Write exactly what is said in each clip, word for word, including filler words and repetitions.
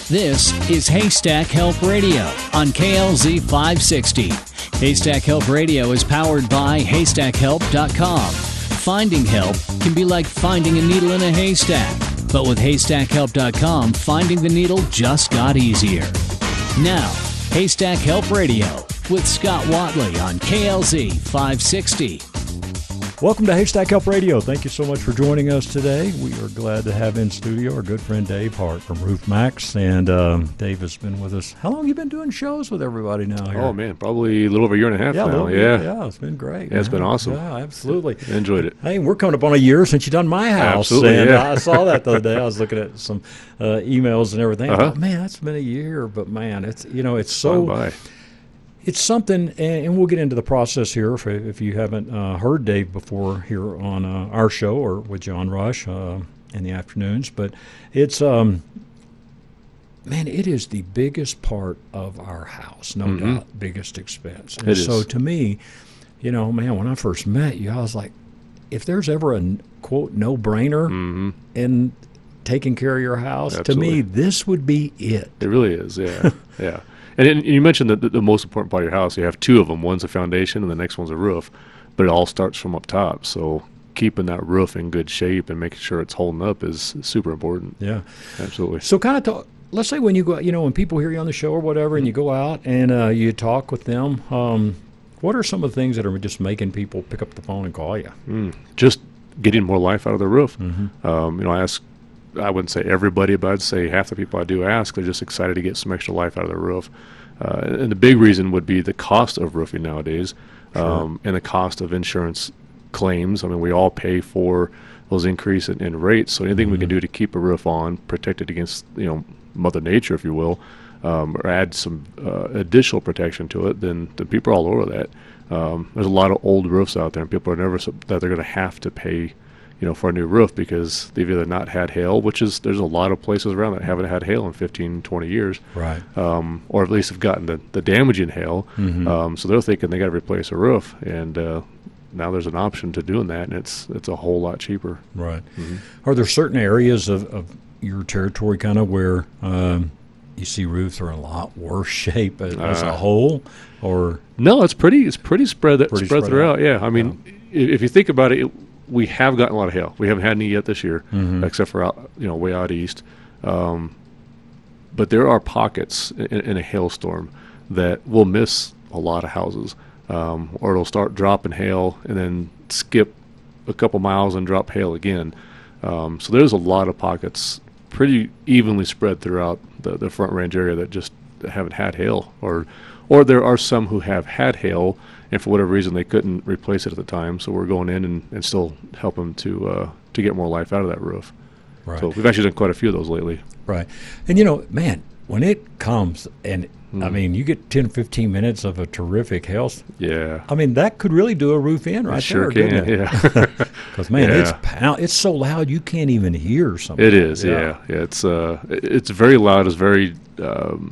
This is Haystack Help Radio on K L Z five sixty. Haystack Help Radio is powered by haystack help dot com. Finding help can be like finding a needle in a haystack, but with haystack help dot com, finding the needle just got easier. Now, Haystack Help Radio with Scott Watley on K L Z five sixty. Welcome to Haystack Help Radio. Thank you so much for joining us today. We are glad to have in studio our good friend Dave Hart from Roof Max. And um, Dave has been with us. How long have you been doing shows with everybody now here? Oh, man, probably a little over a year and a half yeah, now. Bit, yeah, yeah, it's been great. Yeah, it's man. been awesome. Yeah, absolutely. I enjoyed it. Hey, we're coming up on a year since you done my house. Absolutely, and yeah. I saw that the other day. I was looking at some uh, emails and everything. Uh-huh. I thought, man, that's been a year. But, man, it's, you know, it's so... By. It's something, and we'll get into the process here if, if you haven't uh, heard Dave before here on uh, our show or with John Rush uh, in the afternoons. But it's, um, man, it is the biggest part of our house, no mm-hmm. doubt, biggest expense. And it so is. to me, you know, man, when I first met you, I was like, if there's ever a, quote, no-brainer mm-hmm. in taking care of your house, Absolutely. to me, this would be it. It really is, yeah, yeah. And, and you mentioned that the, the most important part of your house, you have two of them. One's a foundation and the next one's a roof. But it all starts from up top. So keeping that roof in good shape and making sure it's holding up is super important. Yeah. Absolutely. So kind of talk, let's say when you go, you know, when people hear you on the show or whatever and you go out and uh, you talk with them, um, what are some of the things that are just making people pick up the phone and call you? Mm, just getting more life out of the roof. Mm-hmm. Um, you know, I ask, I wouldn't say everybody, but I'd say half the people I do ask, they're just excited to get some extra life out of their roof. Uh, and the big reason would be the cost of roofing nowadays, um, Sure. and the cost of insurance claims. I mean, we all pay for those increase in, in rates. So anything mm-hmm. we can do to keep a roof on, protect it against, you know, Mother Nature, if you will, um, or add some uh, additional protection to it, then, then people are all over that. Um, there's a lot of old roofs out there, and people are nervous that they're going to have to pay, you know, for a new roof because they've either not had hail, which is, there's a lot of places around that haven't had hail in fifteen, twenty years. Right. Um, or at least have gotten the, the damaging hail. Mm-hmm. Um, so they're thinking they got to replace a roof. And uh, now there's an option to doing that, and it's it's a whole lot cheaper. Right. Mm-hmm. Are there certain areas of, of your territory kind of where um, you see roofs are in a lot worse shape as, as a Uh, whole? Or No, it's pretty it's pretty spread, that, Pretty spread, spread throughout. out. Yeah, I mean, Yeah. i- if you think about it, it, we have gotten a lot of hail. We haven't had any yet this year, Mhm. except for out, you know, way out east. Um, but there are pockets in, in a hailstorm that will miss a lot of houses, um, or it'll start dropping hail and then skip a couple miles and drop hail again. Um, so there's a lot of pockets, pretty evenly spread throughout the, the Front Range area that just haven't had hail, or or there are some who have had hail, and for whatever reason they couldn't replace it at the time. So we're going in and, and still help them to uh, to get more life out of that roof. right. So we've actually done quite a few of those lately. Right. And, you know, man, when it comes and, Mm. I mean, you get ten, fifteen minutes of a terrific hail. Yeah, I mean, that could really do a roof in right it sure there, can. couldn't it? Yeah, Because, man, it's Yeah. pound, it's so loud you can't even hear something. it is. Yeah, yeah. It's uh, it- it's very loud. It's very um,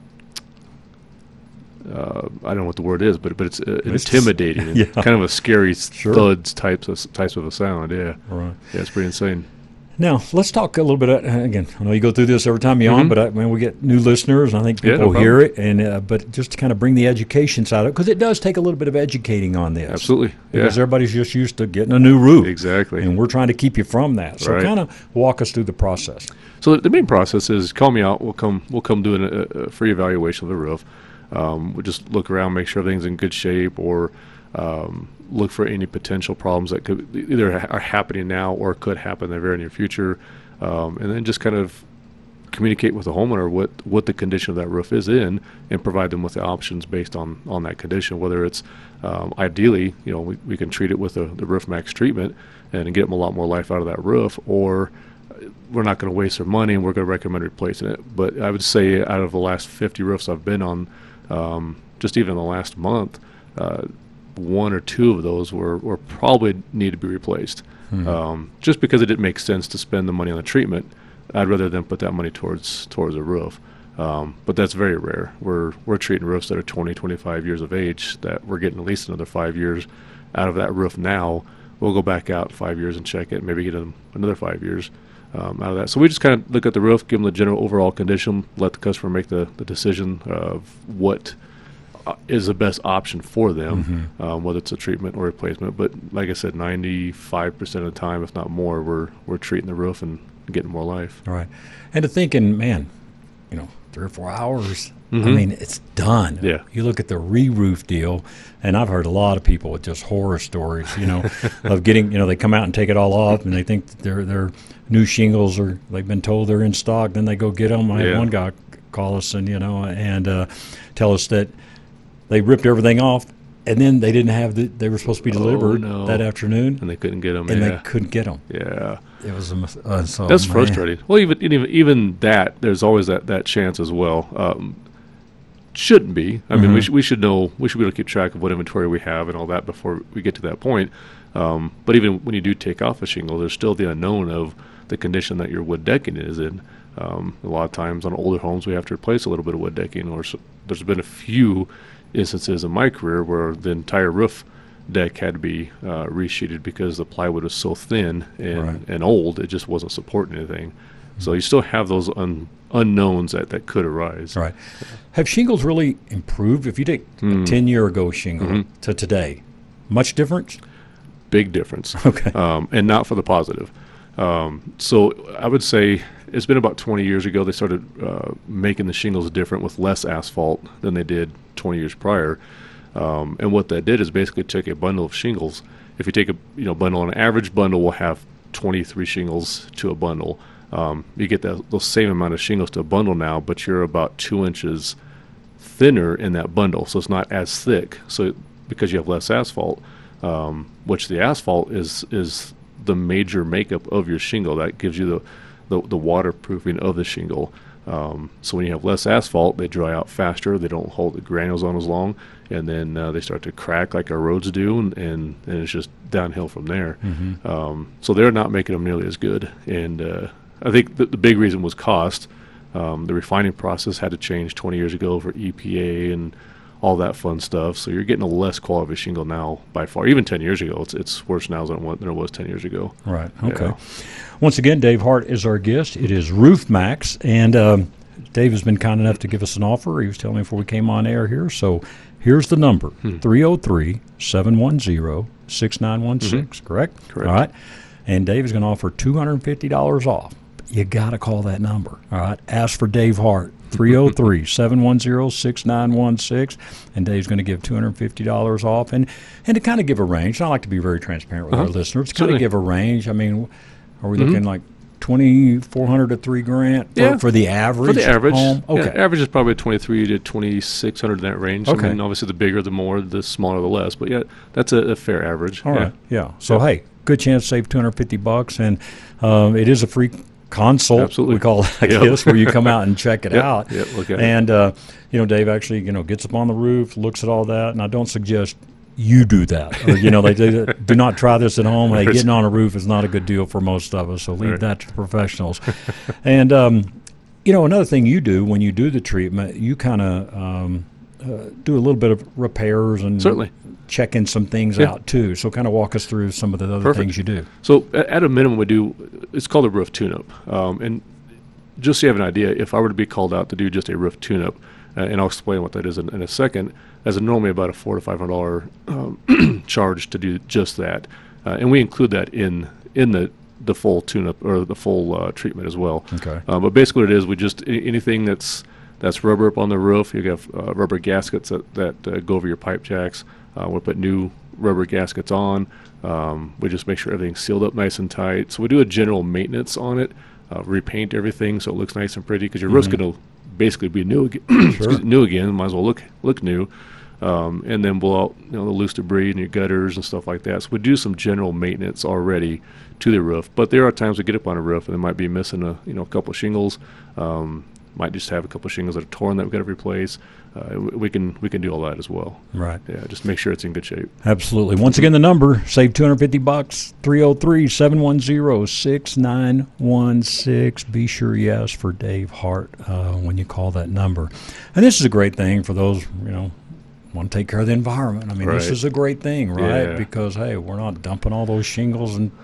uh, I don't know what the word is, but but it's uh, It's- intimidating. and yeah. kind of a scary s- Sure. thuds types of types of a sound. Yeah, Right. yeah. It's pretty insane. Now, let's talk a little bit. Uh, again, I know you go through this every time you're on, Mhm. but I mean, we get new listeners, and I think Yeah, people no hear it. And uh, but just to kind of bring the education side of it, because it does take a little bit of educating on this. Absolutely. Because Yeah. everybody's just used to getting a new roof. Exactly. And we're trying to keep you from that. So Right. kind of walk us through the process. So the, the main process is call me out. We'll come. We'll come do an, a, a free evaluation of the roof. Um, we'll just look around, make sure everything's in good shape, or um, look for any potential problems that could either ha- are happening now or could happen in the very near future. Um, and then just kind of communicate with the homeowner what, what the condition of that roof is in, and provide them with the options based on, on that condition. Whether it's um, ideally, you know, we, we can treat it with the, the Roof Max treatment and get them a lot more life out of that roof, or we're not going to waste their money and we're going to recommend replacing it. But I would say out of the last fifty roofs I've been on, um, just even in the last month, uh, one or two of those were, were probably need to be replaced. Hmm. Um, just because it didn't make sense to spend the money on the treatment. I'd rather than put that money towards towards a roof. Um, but that's very rare. We're we're treating roofs that are twenty, twenty-five years of age that we're getting at least another five years out of that roof now. We'll go back out five years and check it, maybe get them another five years. um, out of that. So we just kind of look at the roof, give them the general overall condition, let the customer make the, the decision of what uh, is the best option for them, Mm-hmm. um, whether it's a treatment or replacement. But like I said, ninety-five percent of the time, if not more, we're we're treating the roof and getting more life. All right. And to thinking, man, you know, three or four hours, I Mhm. mean, it's done. Yeah. You look at the re-roof deal, and I've heard a lot of people with just horror stories, you know, of getting, you know, they come out and take it all off, and they think that their their new shingles are, they've been told they're in stock, then they go get them. I had Yeah. one guy call us and, you know, and uh, tell us that they ripped everything off, and then they didn't have the, they were supposed to be Oh, delivered no. that afternoon, And they couldn't get them. and yeah. they couldn't get them. yeah. It was a mis- uh, so, That's man. frustrating. Well, even even even that, there's always that, that chance as well. Um, shouldn't be. I mean, we Mhm. should we should know. We should be able to keep track of what inventory we have and all that before we get to that point. Um, but even when you do take off a shingle, there's still the unknown of the condition that your wood decking is in. Um, a lot of times on older homes, we have to replace a little bit of wood decking. Or so, there's been a few instances in my career where the entire roof deck had to be uh, resheeted because the plywood was so thin and, Right. and old, it just wasn't supporting anything. So you still have those un, unknowns that, that could arise. Right. Have shingles really improved? If you take Hmm. a ten year ago shingle Mhm. to today, much difference? Big difference. Okay. Um, and not for the positive. Um, so I would say it's been about twenty years ago they started uh, making the shingles different with less asphalt than they did twenty years prior. Um, and what that did is basically took a bundle of shingles. If you take a you know bundle, an average bundle will have twenty-three shingles to a bundle. Um, you get that those same amount of shingles to a bundle now, but you're about two inches thinner in that bundle, so it's not as thick. So because you have less asphalt, um, which the asphalt is is the major makeup of your shingle that gives you the the, the waterproofing of the shingle. Um, so when you have less asphalt, they dry out faster. They don't hold the granules on as long, and then uh, they start to crack like our roads do, and, and, and it's just downhill from there. Mm-hmm. Um, so they're not making them nearly as good. And uh, I think the, the big reason was cost. Um, the refining process had to change twenty years ago for E P A and all that fun stuff. So you're getting a less quality shingle now by far. Even ten years ago, it's it's worse now than it was, than it was ten years ago. Right. Okay. Yeah. Once again, Dave Hart is our guest. It is Roof Max, and um, Dave has been kind enough to give us an offer. He was telling me before we came on air here. So here's the number: Hmm. three oh three, seven one zero, six nine one six. Correct. Correct. All right. And Dave is going to offer two hundred and fifty dollars off. You got to call that number. All right. Ask for Dave Hart. three oh three, seven one zero, six nine one six, and Dave's going to give two hundred fifty dollars off. And, and to kind of give a range, I like to be very transparent with Uh-huh. our listeners, to kind Certainly. of give a range. I mean, are we Mhm. looking like twenty-four hundred to three grand for, Yeah. for the average For the average, home? yeah, Okay. average is probably twenty-three to twenty-six hundred in that range. Okay. I mean, obviously, the bigger, the more; the smaller, the less. But yeah, that's a, a fair average. All yeah. right. Yeah. So, Yeah. hey, good chance to save two hundred fifty bucks. And um, it is a free consult, Absolutely. we call it, I Yep. guess, where you come out and check it Yep. out. Yep, look at it. and, uh, you know, Dave actually, you know, gets up on the roof, looks at all that. And I don't suggest you do that. Or, you know, they do, do not try this at home. Hey, getting on a roof is not a good deal for most of us. So leave Right. that to professionals. and, um, you know, another thing you do when you do the treatment, you kind of um, uh, do a little bit of repairs and Certainly. checking some things Yeah. out too. So kind of walk us through some of the other Perfect. things you do. So a- at a minimum, we do. It's called a roof tune-up. Um, and just so you have an idea, if I were to be called out to do just a roof tune-up, uh, and I'll explain what that is in, in a second, as a normally about a four to five hundred dollar um, charge to do just that, uh, and we include that in in the the full tune-up or the full uh, treatment as well. Okay. Uh, but basically, what it is, we just a- anything that's that's rubber up on the roof. You have uh, rubber gaskets that that uh, go over your pipe jacks. Uh, we put new rubber gaskets on. Um, we just make sure everything's sealed up nice and tight. So we do a general maintenance on it. Uh, repaint everything so it looks nice and pretty because your roof's Mhm. going to basically be new again. Sure. new again. Might as well look look new. Um, and then blow out you know the loose debris in your gutters and stuff like that. So we do some general maintenance already to the roof. But there are times we get up on a roof and they might be missing a you know a couple of shingles. Um, might just have a couple of shingles that are torn that we've got to replace. Uh, we, we can we can do all that as well. Right. Yeah, just make sure it's in good shape. Absolutely. Once again, the number, save two hundred fifty bucks, three oh three, seven one zero, six nine one six. Be sure you ask for Dave Hart uh, when you call that number. And this is a great thing for those, you know, want to take care of the environment. I mean, this Right. is a great thing, right? Yeah. Because, hey, we're not dumping all those shingles and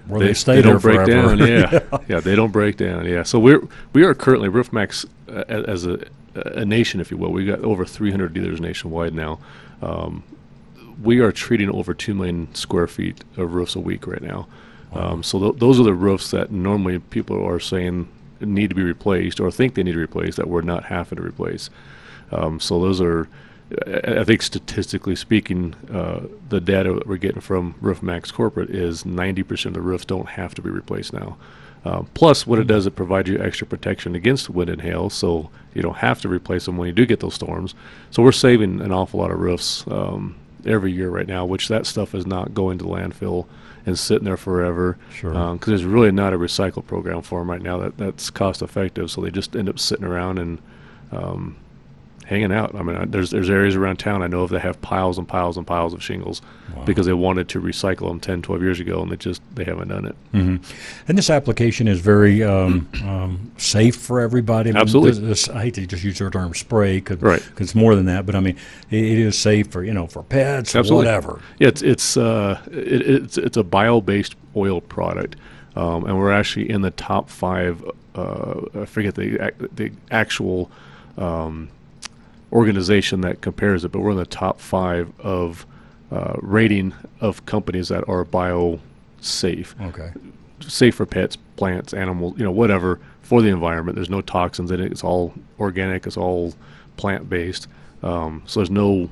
where they, they stay they there don't break forever. down. Yeah. yeah, yeah, they don't break down. Yeah, so we're we are currently RoofMax uh, as a a nation, if you will. We got over three hundred dealers nationwide now. Um, we are treating over two million square feet of roofs a week right now. Wow. Um, so th- those are the roofs that normally people are saying need to be replaced or think they need to replace that we're not having to replace. Um, so those are, I think statistically speaking, uh, the data that we're getting from RoofMax Corporate is ninety percent of the roofs don't have to be replaced now. Uh, plus, what it does, it provides you extra protection against wind and hail, so you don't have to replace them when you do get those storms. So we're saving an awful lot of roofs um, every year right now, which that stuff is not going to landfill and sitting there forever. Sure. Because um, there's really not a recycle program for them right now that, that's cost effective, so they just end up sitting around and um, hanging out. I mean, I, there's there's areas around town I know of that have piles and piles and piles of shingles. Wow. Because they wanted to recycle them ten, twelve years ago, and they just they haven't done it. Mm-hmm. And this application is very um, um, safe for everybody. I mean, Absolutely. This, this, I hate to just use the term spray because right. it's more than that, but I mean, it, it is safe for you know for pets or Absolutely. whatever. Yeah, it's it's uh, it, it's it's a bio-based oil product, um, and we're actually in the top five. Uh, I forget the the actual. Um, organization that compares it, but we're in the top five of uh, rating of companies that are bio safe. Okay. Safe for pets, plants, animals, you know, whatever, for the environment. There's no toxins in it. It's all organic. It's all plant based. Um, so there's no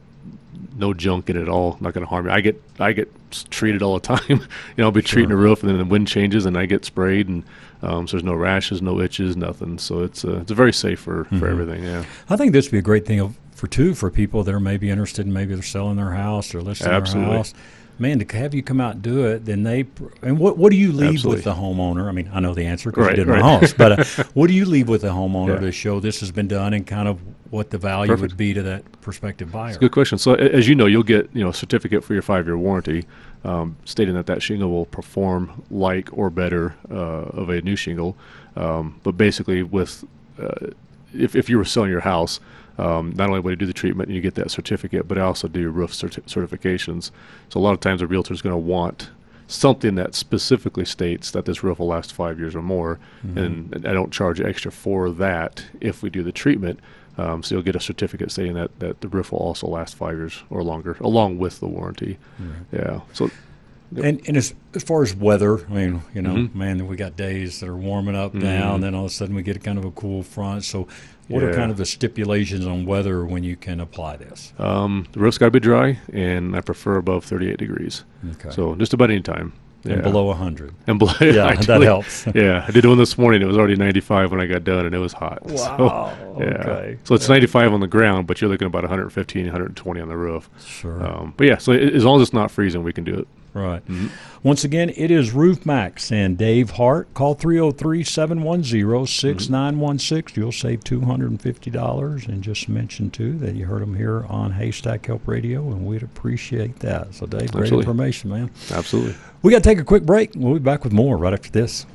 no junk in it at all. Not going to harm you. I get I get treated all the time. you know, I'll be Sure. treating a roof, and then the wind changes, and I get sprayed, and um, so there's no rashes, no itches, nothing. So it's uh, it's very safe for, Mm-hmm. for everything. Yeah. I think this would be a great thing of, for two for people that are maybe interested in maybe they're selling their house or listing Absolutely. their house. Man, to have you come out and do it, then they and what what do you leave Absolutely. with the homeowner? I mean, I know the answer because Right, you did right. my house, but uh, what do you leave with the homeowner Yeah. to show this has been done and kind of what the value Perfect. would be to that prospective buyer? Good question. So a- as you know, you'll get you know a certificate for your five-year warranty, um, stating that that shingle will perform like or better uh, of a new shingle. Um, but basically, with uh, if if you were selling your house, um, not only would you do the treatment and you get that certificate, but I also do roof certi- certifications. So a lot of times a realtor is going to want something that specifically states that this roof will last five years or more, Mm-hmm. and, and I don't charge extra for that if we do the treatment. Um, so you'll get a certificate saying that, that the roof will also last five years or longer, along with the warranty. Yeah. So Yep. And and as as far as weather, I mean, you know, Mhm. man, we got days that are warming up Mhm. down, then all of a sudden we get kind of a cool front. So, what are Yeah. kind of the stipulations on weather when you can apply this? um, the roof's got to be dry, and I prefer above thirty-eight degrees. Okay. So just about any time. And Yeah. below one hundred. And below. Yeah, I that totally- helps. Yeah, I did one this morning. It was already ninety-five when I got done, and it was hot. Wow, So, yeah. okay. So it's ninety-five on the ground, but you're looking about one fifteen, one twenty on the roof. Sure. Um, but yeah, so i- as long as it's not freezing, we can do it. Right. Mhm. Once again, it is RoofMax and Dave Hart. Call three oh three, seven one zero, six nine one six. You'll save two hundred fifty dollars. And just mention, too, that you heard them here on Haystack Help Radio, and we'd appreciate that. So, Dave, great Absolutely. information, man. Absolutely. We got to take a quick break. We'll be back with more right after this.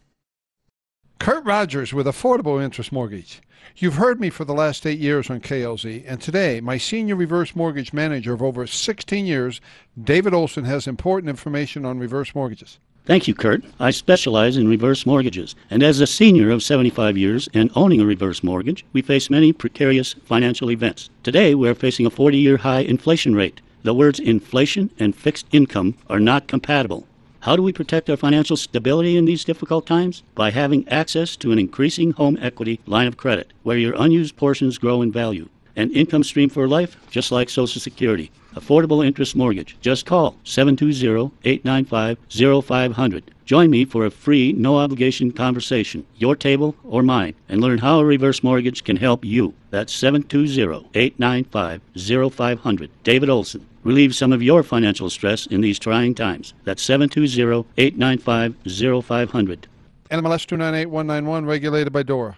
Kurt Rogers with Affordable Interest Mortgage. You've heard me for the last eight years on K L Z, and today my senior reverse mortgage manager of over sixteen years, David Olson, has important information on reverse mortgages. Thank you, Kurt. I specialize in reverse mortgages, and as a senior of seventy-five years and owning a reverse mortgage, we face many precarious financial events. Today, we're facing a forty-year high inflation rate. The words inflation and fixed income are not compatible. How do we protect our financial stability in these difficult times? By having access to an increasing home equity line of credit, where your unused portions grow in value. An income stream for life, just like Social Security. Affordable Interest Mortgage. Just call seven two zero, eight nine five, zero five zero zero. Join me for a free, no-obligation conversation, your table or mine, and learn how a reverse mortgage can help you. That's seven two zero, eight nine five, zero five zero zero. David Olson. Relieve some of your financial stress in these trying times. That's seven two zero, eight nine five, zero five zero zero. N M L S two nine eight one nine one, regulated by DORA.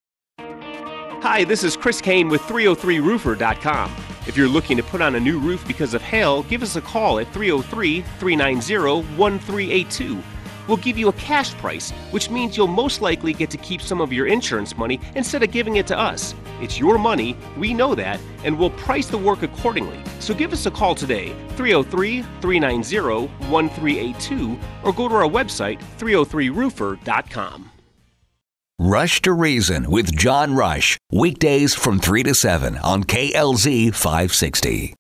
Hi, this is Chris Kane with three oh three roofer dot com. If you're looking to put on a new roof because of hail, give us a call at three oh three, three nine zero, one three eight two. we'll give you a cash price, which means you'll most likely get to keep some of your insurance money instead of giving it to us. It's your money, we know that, and we'll price the work accordingly. So give us a call today, three oh three, three nine zero, one three eight two, or go to our website, three oh three roofer dot com. Rush to Reason with John Rush, weekdays from three to seven on K L Z five sixty.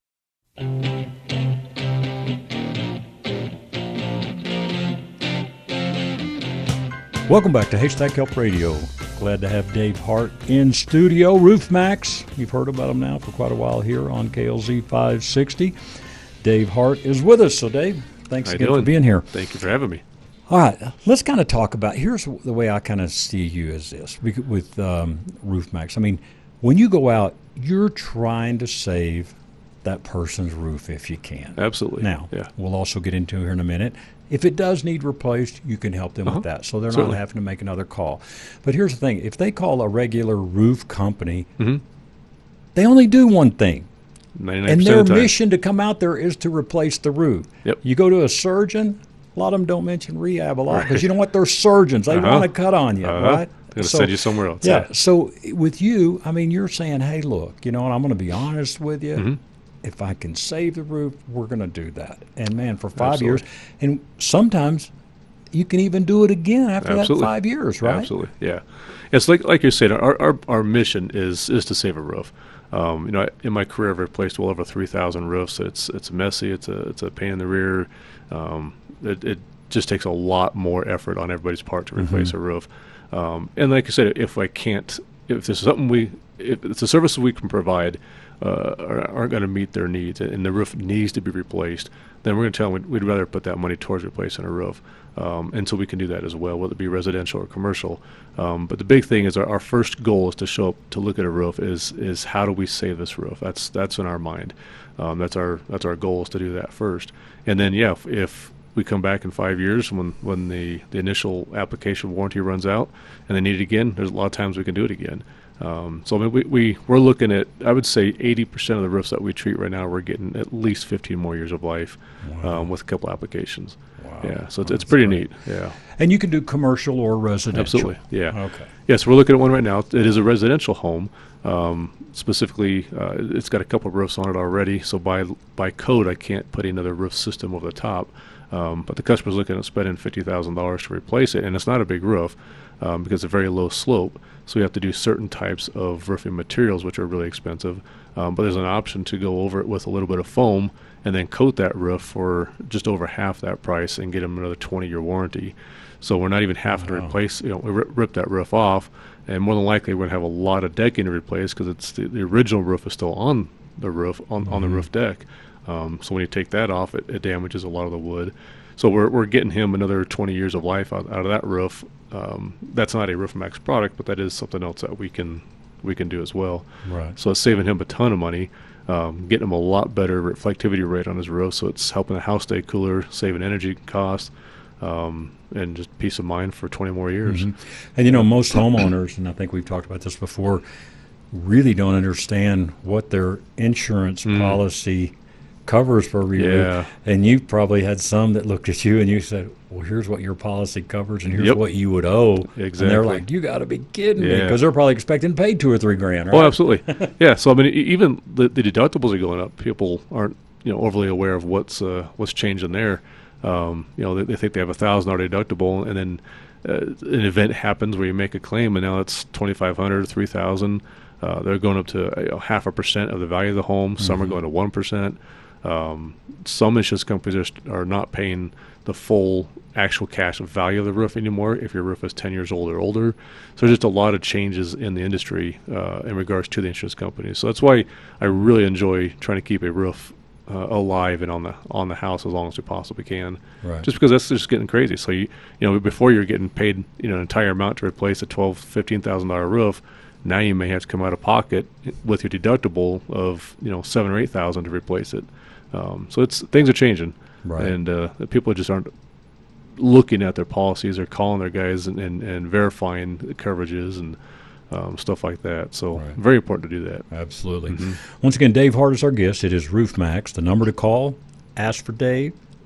Welcome back to Haystack Help Radio. Glad to have Dave Hart in studio. Roof Max, you've heard about him now for quite a while here on K L Z five sixty. Dave Hart is with us. So, Dave, thanks How again you doing? for being here. Thank you for having me. All right, let's kind of talk about, here's the way I kind of see you as this, with um, Roof Max. I mean, when you go out, you're trying to save that person's roof if you can. Absolutely. Now, yeah. we'll also get into here in a minute. If it does need replaced, you can help them Uh-huh. with that, so they're Certainly. not having to make another call. But here's the thing. If they call a regular roof company, Mhm. they only do one thing. ninety-nine And percent their of the time. mission to come out there is to replace the roof. Yep. You go to a surgeon, a lot of them don't mention rehab a lot because Right. you know what? They're surgeons. They Uh-huh. want to cut on you, Uh-huh. right? They're going to send you somewhere else. Yeah. So with you, I mean, you're saying, hey, look, you know, and I'm going to be honest with you. Mhm. If I can save the roof, we're going to do that. And, man, for five Absolutely. years, and sometimes you can even do it again after Absolutely. that five years, right? Absolutely, yeah. It's like like you said, our our, our mission is is to save a roof. Um, you know, in my career, I've replaced well over three thousand roofs. It's it's messy. It's a it's a pain in the rear. Um, it, it just takes a lot more effort on everybody's part to replace Mm-hmm. a roof. Um, and like I said, if I can't, if there's something we, if it's a service we can provide, uh, are- aren't going to meet their needs, and the roof needs to be replaced, then we're going to tell them we'd, we'd rather put that money towards replacing a roof. Um, and so we can do that as well, whether it be residential or commercial. Um, but the big thing is our, our first goal is to show up to look at a roof is is how do we save this roof? That's that's in our mind. Um, that's our that's our goal is to do that first. And then yeah, if, if we come back in five years when when the, the initial application warranty runs out and they need it again, there's a lot of times we can do it again. Um, so I mean, we, we we're looking at, I would say eighty percent of the roofs that we treat right now, we're getting at least fifteen more years of life um, with a couple applications. Wow. Yeah, so it's, Oh, it's that's pretty great. neat. Yeah, And you can do commercial or residential. absolutely. Yeah. Okay. Yes, we're looking at one right now. It is a residential home. Um, specifically, uh, it's got a couple of roofs on it already. So by by code, I can't put another roof system over the top. Um, but the customer's looking at spending fifty thousand dollars to replace it, and it's not a big roof um, because it's a very low slope. So we have to do certain types of roofing materials, which are really expensive. Um, but there's an option to go over it with a little bit of foam and then coat that roof for just over half that price and get them another twenty-year warranty. So we're not even having to Wow. replace, you know, we rip, rip that roof off, and more than likely we're going to have a lot of decking to replace because it's the, the original roof is still on the roof, on, on the Mhm. roof deck. Um, so when you take that off, it, it damages a lot of the wood. So we're we're getting him another twenty years of life out, out of that roof. Um, that's not a Roof Max product, but that is something else that we can we can do as well. Right. So it's saving him a ton of money, um, getting him a lot better reflectivity rate on his roof. So it's helping the house stay cooler, saving energy costs, um, and just peace of mind for twenty more years. Mhm. And, you know, most homeowners, and I think we've talked about this before, really don't understand what their insurance Mm. policy covers for re-roof. Yeah. And you probably had some that looked at you and you said, well, here's what your policy covers and here's Yep. what you would owe. And they're Exactly. like, you got to be kidding me. Yeah. Because they're probably expecting paid two or three grand, right? Oh, absolutely. Yeah. So I mean, e- even the, the deductibles are going up. People aren't, you know, overly aware of what's uh, what's changing there. Um, you know, they, they think they have a thousand dollar deductible, and then uh, an event happens where you make a claim, and now it's twenty five hundred, three thousand. Uh, they're going up to you know, half a percent of the value of the home. Some are Mhm. going to one percent. Um, some insurance companies are, st- are not paying the full actual cash value of the roof anymore if your roof is ten years old or older. So there's just a lot of changes in the industry uh, in regards to the insurance companies. So that's why I really enjoy trying to keep a roof uh, alive and on the on the house as long as we possibly can. Right. Just because that's just getting crazy. So you you know before you're getting paid you know an entire amount to replace a twelve fifteen thousand dollar roof. Now you may have to come out of pocket with your deductible of you know seven or eight thousand to replace it. Um, so it's things are changing, Right. and uh, the people just aren't looking at their policies or calling their guys and, and, and verifying the coverages and um, stuff like that. So Right. very important to do that. Absolutely. Mhm. Once again, Dave Hart is our guest. It is Roof Max. The number to call, ask for Dave.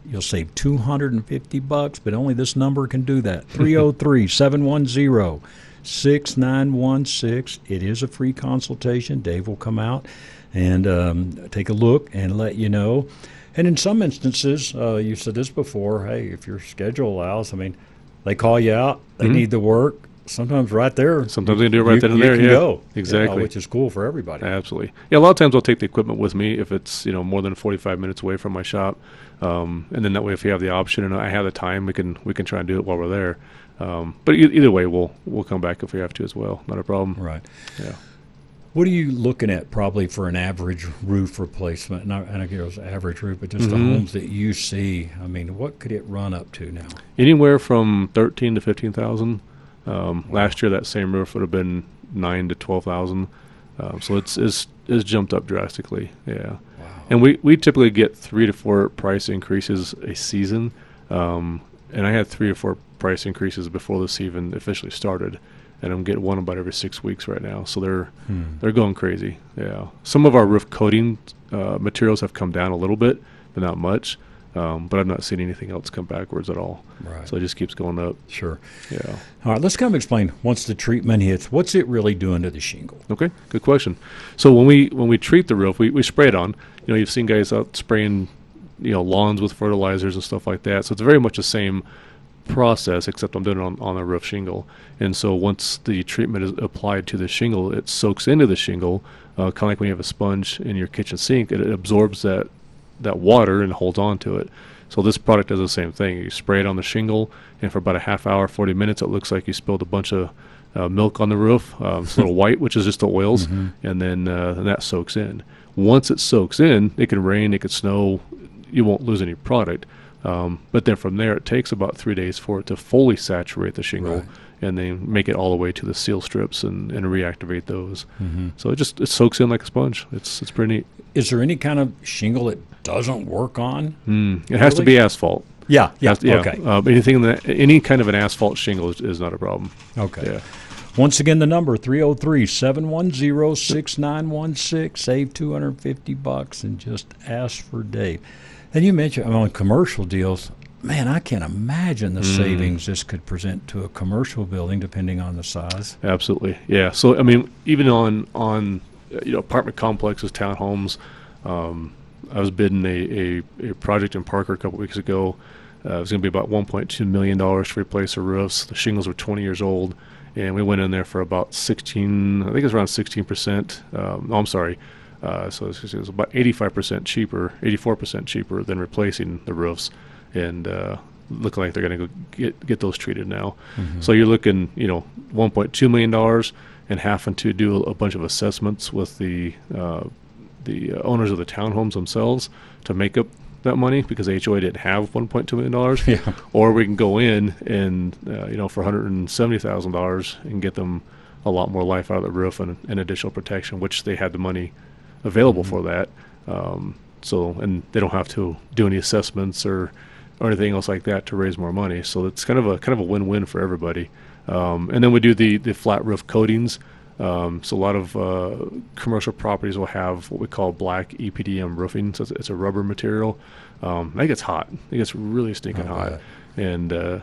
you'll save two hundred fifty bucks, but only this number can do that. three oh three, seven one zero, six nine one six. It is a free consultation. Dave will come out and um, take a look and let you know. And in some instances, uh, you've said this before, hey, if your schedule allows, I mean, they call you out, they mm-hmm. need the work. Sometimes right there. Sometimes they do it right you, then and you there. Can yeah, go, exactly. You know, which is cool for everybody. Absolutely. Yeah, a lot of times I'll take the equipment with me if it's you know more than forty-five minutes away from my shop, um, and then that way, if you have the option and I have the time, we can we can try and do it while we're there. Um, but e- either way, we'll we'll come back if we have to as well. Not a problem. Right. Yeah. What are you looking at probably for an average roof replacement? Not, I don't know if it's average roof, but just mm-hmm. the homes that you see. I mean, what could it run up to now? Anywhere from thirteen to fifteen thousand. Um, wow. Last year, that same roof would have been nine to twelve thousand. Um, so it's, it's it's jumped up drastically. Yeah. Wow. And we, we typically get three to four price increases a season. Um, and I had three or four price increases before this even officially started. And I'm getting one about every six weeks right now. So they're hmm. they're going crazy. Yeah. Some of our roof coating uh, materials have come down a little bit, but not much. Um, but I've not seen anything else come backwards at all. Right. So it just keeps going up. Sure. Yeah. All right, let's kind of explain, once the treatment hits, what's it really doing to the shingle? Okay, good question. So when we when we treat the roof, we, we spray it on. You know, you've seen guys out spraying, you know, lawns with fertilizers and stuff like that. So it's very much the same process, except I'm doing it on, on a roof shingle. And so once the treatment is applied to the shingle, it soaks into the shingle, uh, kind of like when you have a sponge in your kitchen sink. It, it absorbs that that water and holds on to it. So this product does the same thing. You spray it on the shingle, and for about a half hour, forty minutes, it looks like you spilled a bunch of uh, milk on the roof. Um, it's a little white, which is just the oils, mm-hmm. and then uh, and that soaks in. Once it soaks in, it can rain, it can snow, you won't lose any product. Um, but then from there, it takes about three days for it to fully saturate the shingle, right. and then make it all the way to the seal strips and, and reactivate those. Mm-hmm. So it just it soaks in like a sponge. It's it's pretty neat. Is there any kind of shingle it doesn't work on? Mm, it really? has to be asphalt. Yeah, yeah, to, yeah. okay. Uh, anything that any kind of an asphalt shingle is, is not a problem. Okay. Yeah. Once again, the number three oh three, seven one zero, six nine one six. Save two hundred fifty bucks and just ask for Dave. And you mentioned on commercial deals. Man, I can't imagine the mm. savings this could present to a commercial building, depending on the size. Absolutely, yeah. So I mean, even on on you know apartment complexes, townhomes. Um, I was bidding a, a, a project in Parker a couple weeks ago. Uh, it was going to be about one point two million dollars to replace the roofs. The shingles were twenty years old, and we went in there for about sixteen. I think it was around sixteen percent. Um, no, I'm sorry. Uh, so it was, it was about eighty-five percent cheaper, eighty-four percent cheaper than replacing the roofs, and uh, looking like they're going to go get get those treated now. Mm-hmm. So you're looking, you know, one point two million dollars, and having to do a bunch of assessments with the uh, the uh, owners of the townhomes themselves to make up that money, because H O A didn't have one point two million dollars. Yeah. Or we can go in and uh, you know for one hundred seventy thousand dollars and get them a lot more life out of the roof and, and additional protection, which they had the money available mm-hmm. for that. Um, so and they don't have to do any assessments or or anything else like that to raise more money. So it's kind of a kind of a win-win for everybody. Um, and then we do the the flat roof coatings. Um, so a lot of uh, commercial properties will have what we call black E P D M roofing. So it's, it's a rubber material. Um, that gets hot. It gets really stinking oh, hot. bad. And uh,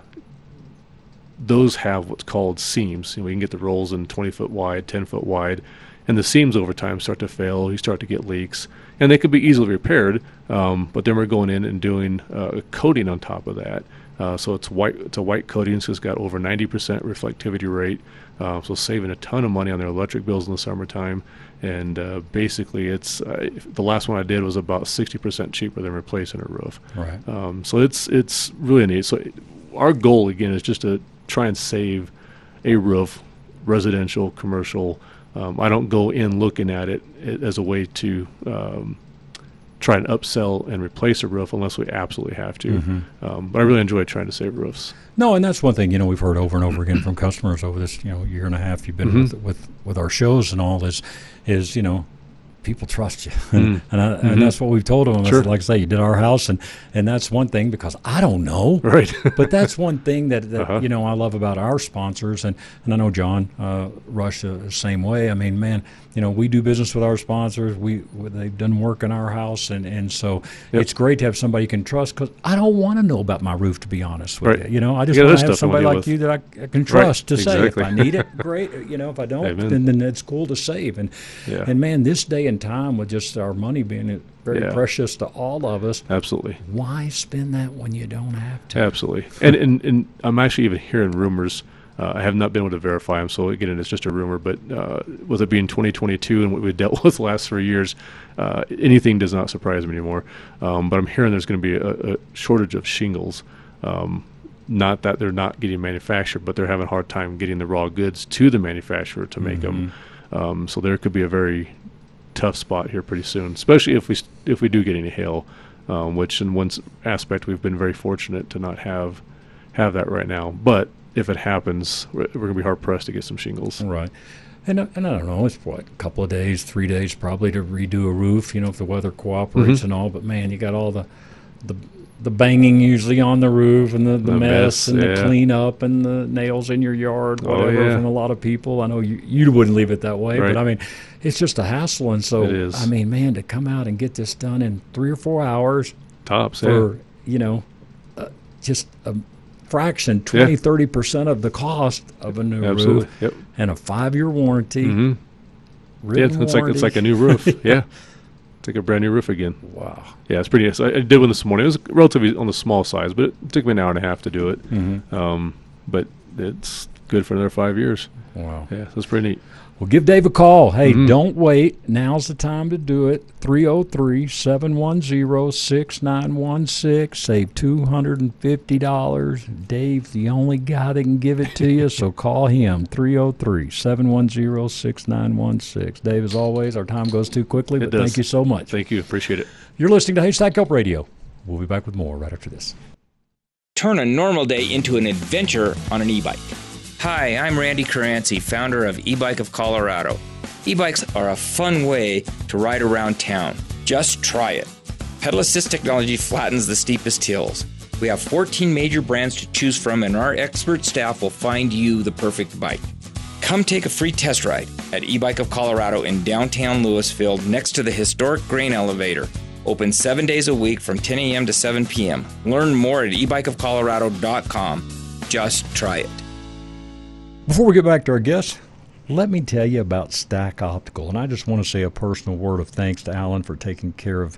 those have what's called seams. You know, we can get the rolls in twenty foot wide, ten foot wide. And the seams over time start to fail. You start to get leaks. And they can be easily repaired. Um, but then we're going in and doing uh, a coating on top of that. Uh, so it's white. It's a white coating, so it's got over ninety percent reflectivity rate. Uh, so saving a ton of money on their electric bills in the summertime. And uh, basically, it's uh, the last one I did was about sixty percent cheaper than replacing a roof. Right. Um, so it's it's really neat. So our goal again is just to try and save a roof, residential, commercial. Um, I don't go in looking at it as a way to um, try and upsell and replace a roof unless we absolutely have to. Mm-hmm. Um, but I really enjoy trying to save roofs. No, and that's one thing, you know, we've heard over and over again from customers over this, you know, year and a half you've been mm-hmm. with, with with our shows and all this is, you know, people trust you. And, Mm. and, I, Mm-hmm. and that's what we've told them. I Sure. said, like I say, you did our house, and, and that's one thing because I don't know. Right. But that's one thing that, that Uh-huh. you know, I love about our sponsors, and, and I know John uh, Rush uh, the same way. I mean, man, you know, we do business with our sponsors. We they've done work in our house, and, and so Yep. it's great to have somebody you can trust because I don't want to know about my roof, to be honest with Right. you. You know, I just You got want to other have stuff you wanna somebody deal like with. you that I, I can trust to say if exactly. I need it, great. You know, if I don't, Amen. then, then it's cool to save. And Yeah. and man, this day and time with just our money being very Yeah. precious to all of us, Absolutely. why spend that when you don't have to? Absolutely. And, and and I'm actually even hearing rumors. Uh, I have not been able to verify them, so again, it's just a rumor. But uh, with it being twenty twenty-two and what we've dealt with the last three years, uh, anything does not surprise me anymore. Um, but I'm hearing there's going to be a, a shortage of shingles. Um, not that they're not getting manufactured, but they're having a hard time getting the raw goods to the manufacturer to make them. Um, so there could be a very tough spot here pretty soon, especially if we st- if we do get any hail, um, which in one s- aspect we've been very fortunate to not have have that right now. But if it happens, we're, we're going to be hard pressed to get some shingles. Right. And, uh, and I don't know, it's what, a couple of days, three days probably to redo a roof, you know, if the weather cooperates Mhm. and all. But, man, you got all the the, the banging usually on the roof and the, the, The mess, mess, and yeah. the cleanup and the nails in your yard, Oh, whatever, yeah. from a lot of people. I know you, you wouldn't leave it that way, Right. but, I mean, it's just a hassle. And so, It is. I mean, man, to come out and get this done in three or four hours Tops, for, yeah. you know, uh, just a fraction, twenty, Yeah. thirty percent of the cost of a new Absolutely. roof Yep. and a five-year warranty. Mm-hmm. Yeah, written it's like it's like a new roof. Yeah, it's like a brand new roof again. Wow. Yeah, it's pretty. So I, I did one this morning. It was relatively on the small size, but it took me an hour and a half to do it. Mhm. Um, but it's good for another five years. Wow. Yeah, so it's pretty neat. Well, give Dave a call. Hey, Mhm. don't wait. Now's the time to do it. three oh three, seven one zero, six nine one six. Save two hundred fifty dollars. Dave's the only guy that can give it to you, so call him. three oh three, seven one zero, six nine one six. Dave, as always, our time goes too quickly, It but does. thank you so much. Thank you. Appreciate it. You're listening to Haystack Help Radio. We'll be back with more right after this. Turn a normal day into an adventure on an e-bike. Hi, I'm Randy Caranci, founder of E-Bike of Colorado. E-bikes are a fun way to ride around town. Just try it. Pedal assist technology flattens the steepest hills. We have fourteen major brands to choose from, and our expert staff will find you the perfect bike. Come take a free test ride at E-Bike of Colorado in downtown Louisville next to the historic grain elevator. Open seven days a week from ten a.m. to seven p.m. Learn more at e bike of colorado dot com. Just try it. Before we get back to our guests, let me tell you about Stack Optical. And I just want to say a personal word of thanks to Alan for taking care of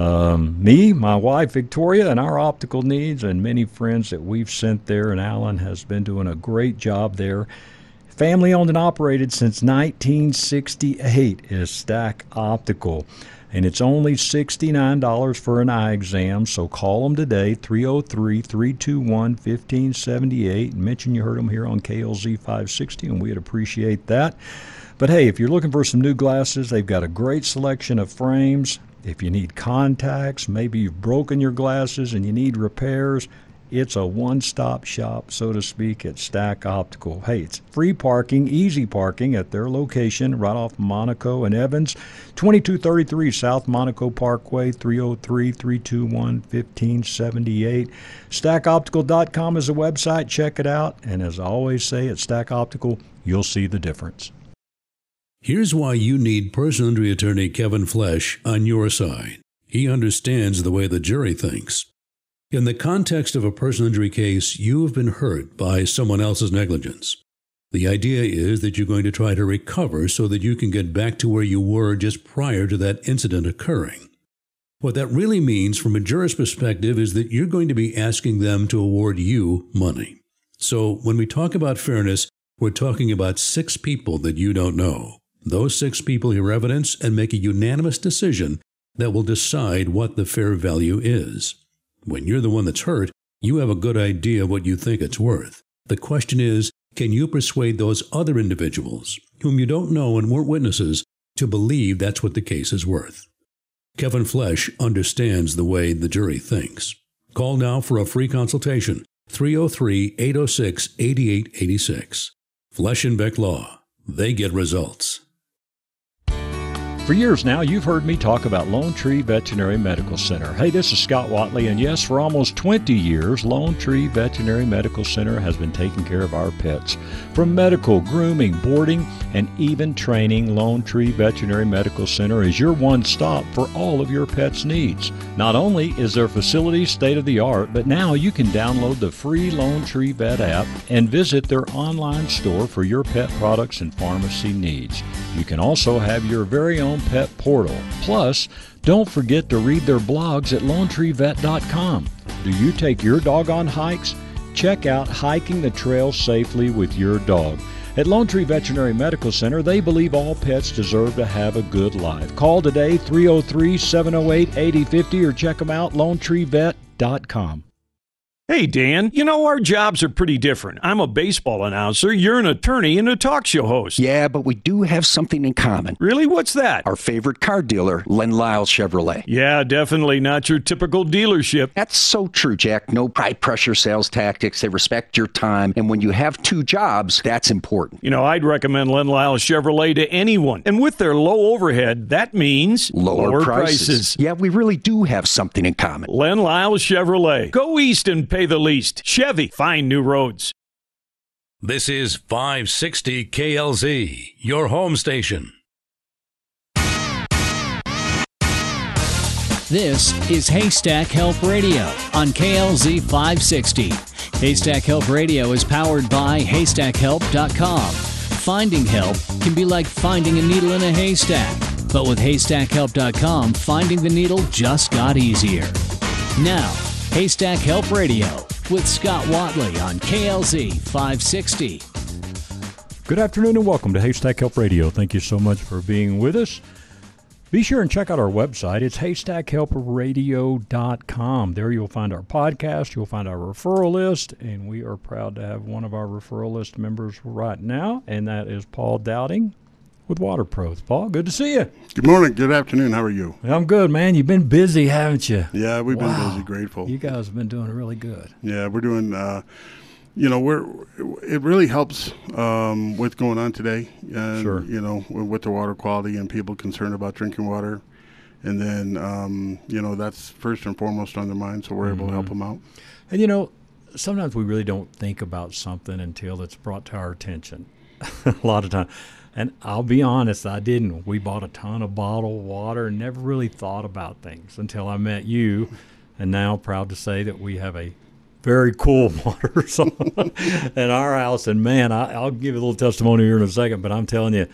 um, me, my wife, Victoria, and our optical needs, and many friends that we've sent there. And Alan has been doing a great job there. Family owned and operated since nineteen sixty-eight is Stack Optical. And it's only sixty-nine dollars for an eye exam, so call them today, three oh three, three two one, one five seven eight, and mention you heard them here on K L Z five sixty, and we'd appreciate that. But hey, if you're looking for some new glasses, they've got a great selection of frames. If you need contacts, maybe you've broken your glasses and you need repairs, it's a one-stop shop, so to speak, at Stack Optical. Hey, it's free parking, easy parking at their location right off Monaco and Evans, twenty-two thirty-three South Monaco Parkway, three oh three, three two one, one five seven eight. stack optical dot com is the website. Check it out. And as I always say at Stack Optical, you'll see the difference. Here's why you need personal injury attorney Kevin Flesh on your side. He understands the way the jury thinks. In the context of a personal injury case, you have been hurt by someone else's negligence. The idea is that you're going to try to recover so that you can get back to where you were just prior to that incident occurring. What that really means from a juror's perspective is that you're going to be asking them to award you money. So when we talk about fairness, we're talking about six people that you don't know. Those six people hear evidence and make a unanimous decision that will decide what the fair value is. When you're the one that's hurt, you have a good idea what you think it's worth. The question is, can you persuade those other individuals, whom you don't know and weren't witnesses, to believe that's what the case is worth? Kevin Flesh understands the way the jury thinks. Call now for a free consultation, three oh three, eight oh six, eight eight eight six. Flesh and Beck Law. They get results. For years now, you've heard me talk about Lone Tree Veterinary Medical Center. Hey, this is Scott Watley, and yes, for almost twenty years, Lone Tree Veterinary Medical Center has been taking care of our pets. From medical, grooming, boarding, and even training, Lone Tree Veterinary Medical Center is your one stop for all of your pet's needs. Not only is their facility state-of-the-art, but now you can download the free Lone Tree Vet app and visit their online store for your pet products and pharmacy needs. You can also have your very own pet portal. Plus, don't forget to read their blogs at lone tree vet dot com. Do you take your dog on hikes? Check out Hiking the Trail Safely with Your Dog. At Lone Tree Veterinary Medical Center, they believe all pets deserve to have a good life. Call today, three oh three, seven oh eight, eight oh five oh, or check them out, lone tree vet dot com. Hey, Dan, you know, our jobs are pretty different. I'm a baseball announcer. You're an attorney and a talk show host. Yeah, but we do have something in common. Really? What's that? Our favorite car dealer, Len Lyle Chevrolet. Yeah, definitely not your typical dealership. That's so true, Jack. No high-pressure sales tactics. They respect your time. And when you have two jobs, that's important. You know, I'd recommend Len Lyle Chevrolet to anyone. And with their low overhead, that means lower, lower prices. prices. Yeah, we really do have something in common. Len Lyle Chevrolet. Go east and pay the least. Chevy, find new roads. This is five sixty K L Z, your home station. This is Haystack Help Radio on K L Z five sixty. Haystack Help Radio is powered by haystack help dot com. Finding help can be like finding a needle in a haystack, but with haystack help dot com, finding the needle just got easier. Now, Haystack Help Radio with Scott Watley on K L Z five sixty. Good afternoon and welcome to Haystack Help Radio. Thank you so much for being with us. Be sure and check out our website. It's haystack help radio dot com. There you'll find our podcast, you'll find our referral list, and we are proud to have one of our referral list members right now, and that is Paul Dowding with Waterpro. Paul, good to see you. Good morning. Good afternoon. How are you? I'm good, man. You've been busy, haven't you? Yeah, we've wow. been busy. Grateful. You guys have been doing really good. Yeah, we're doing, uh, you know, we're it really helps um, what's going on today. Uh, sure. You know, with the water quality and people concerned about drinking water. And then, um, you know, that's first and foremost on their mind, so we're mm-hmm. able to help them out. And, you know, sometimes we really don't think about something until it's brought to our attention. A lot of times. And I'll be honest, I didn't. We bought a ton of bottled water and never really thought about things until I met you. And now proud to say that we have a very cool water in our house. And, man, I, I'll give you a little testimony here in a second, but I'm telling you,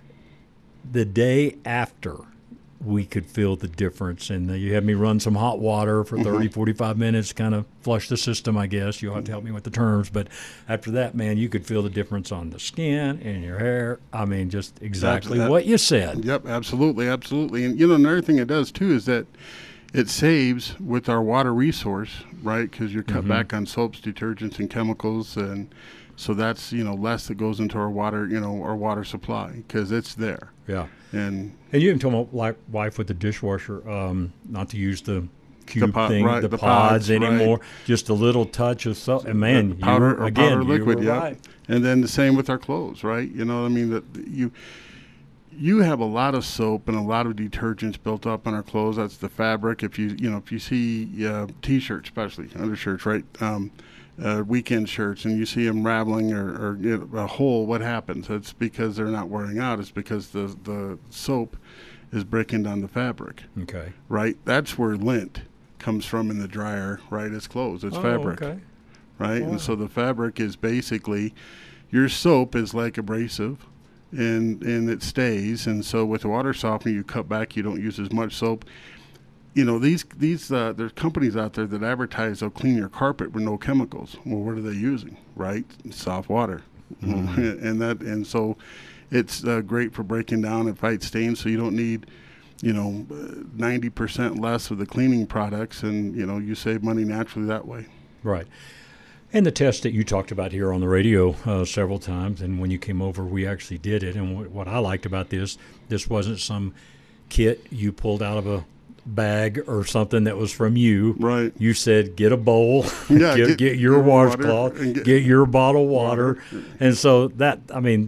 the day after we could feel the difference. And you had me run some hot water for thirty, mm-hmm. forty-five minutes, kind of flush the system, I guess. You'll have to help me with the terms. But after that, man, you could feel the difference on the skin and your hair. I mean, just exactly that, what you said. Yep, absolutely, absolutely. And, you know, another thing it does, too, is that it saves with our water resource, right, because you're cut mm-hmm. back on soaps, detergents, and chemicals. And so that's, you know, less that goes into our water, you know, our water supply because it's there. Yeah. And and you even told my wife with the dishwasher um, not to use the cube the pot, thing, right, the, the pods, pods anymore. Right. Just a little touch of salt. And man, powder, you were, again, powder liquid, you were yeah. right. And then the same with our clothes, right? You know, I mean that you you have a lot of soap and a lot of detergents built up on our clothes. That's the fabric. If you you know if you see uh, t-shirts, especially undershirts, right? Um, Uh, weekend shirts, and you see them raveling or, or you know, a hole, what happens? It's because they're not wearing out. It's because the, the soap is breaking down the fabric. Okay. Right? That's where lint comes from in the dryer, right? It's clothes. It's oh, fabric. Okay. Right? Wow. And so the fabric is basically, your soap is like abrasive, and, and it stays. And so with the water softener, you cut back, you don't use as much soap. You know, these these uh, there's companies out there that advertise they'll clean your carpet with no chemicals. Well, what are they using? Right, soft water, mm-hmm. and that and so it's uh, great for breaking down and fight stains. So you don't need, you know, ninety percent less of the cleaning products, and you know you save money naturally that way. Right. And the test that you talked about here on the radio uh, several times, and when you came over, we actually did it. And w- what I liked about this, this wasn't some kit you pulled out of a bag or something that was from you. Right. You said, get a bowl, yeah, get, get, get your washcloth, get, get your bottled water. water. water. And so that, I mean,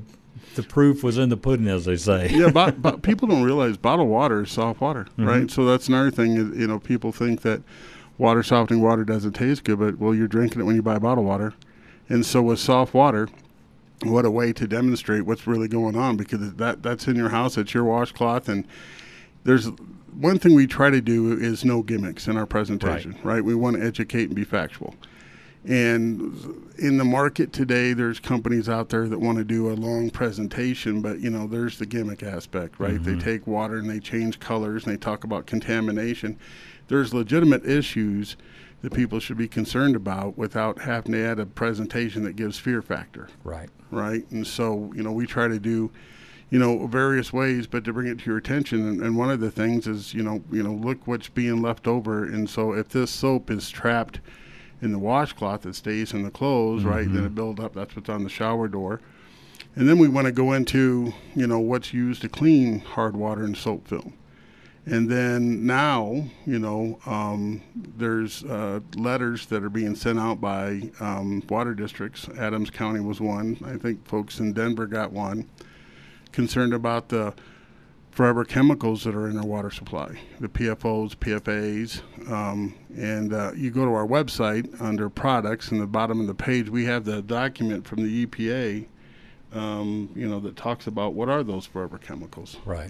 the proof was in the pudding, as they say. Yeah, but, but people don't realize bottled water is soft water, mm-hmm. right? So that's another thing. Is, you know, people think that water softening water doesn't taste good, but well, you're drinking it when you buy bottled water, and so with soft water, what a way to demonstrate what's really going on, because that that's in your house, it's your washcloth, and there's one thing we try to do is no gimmicks in our presentation, right? right? We want to educate and be factual. And in the market today, there's companies out there that want to do a long presentation, but, you know, there's the gimmick aspect, right? Mm-hmm. They take water and they change colors and they talk about contamination. There's legitimate issues that people should be concerned about without having to add a presentation that gives fear factor. Right. Right. And so, you know, we try to do, you know, various ways, but to bring it to your attention. And, and one of the things is, you know, you know, look what's being left over. And so if this soap is trapped in the washcloth, it stays in the clothes, mm-hmm. right? Then it builds up. That's what's on the shower door. And then we want to go into, you know, what's used to clean hard water and soap film. And then now, you know, um, there's uh, letters that are being sent out by um, water districts. Adams County was one. I think folks in Denver got one, concerned about the forever chemicals that are in our water supply, the P F Os, P F As. Um, and uh, you go to our website under products, in the bottom of the page, we have the document from the E P A, um, you know, that talks about what are those forever chemicals. Right.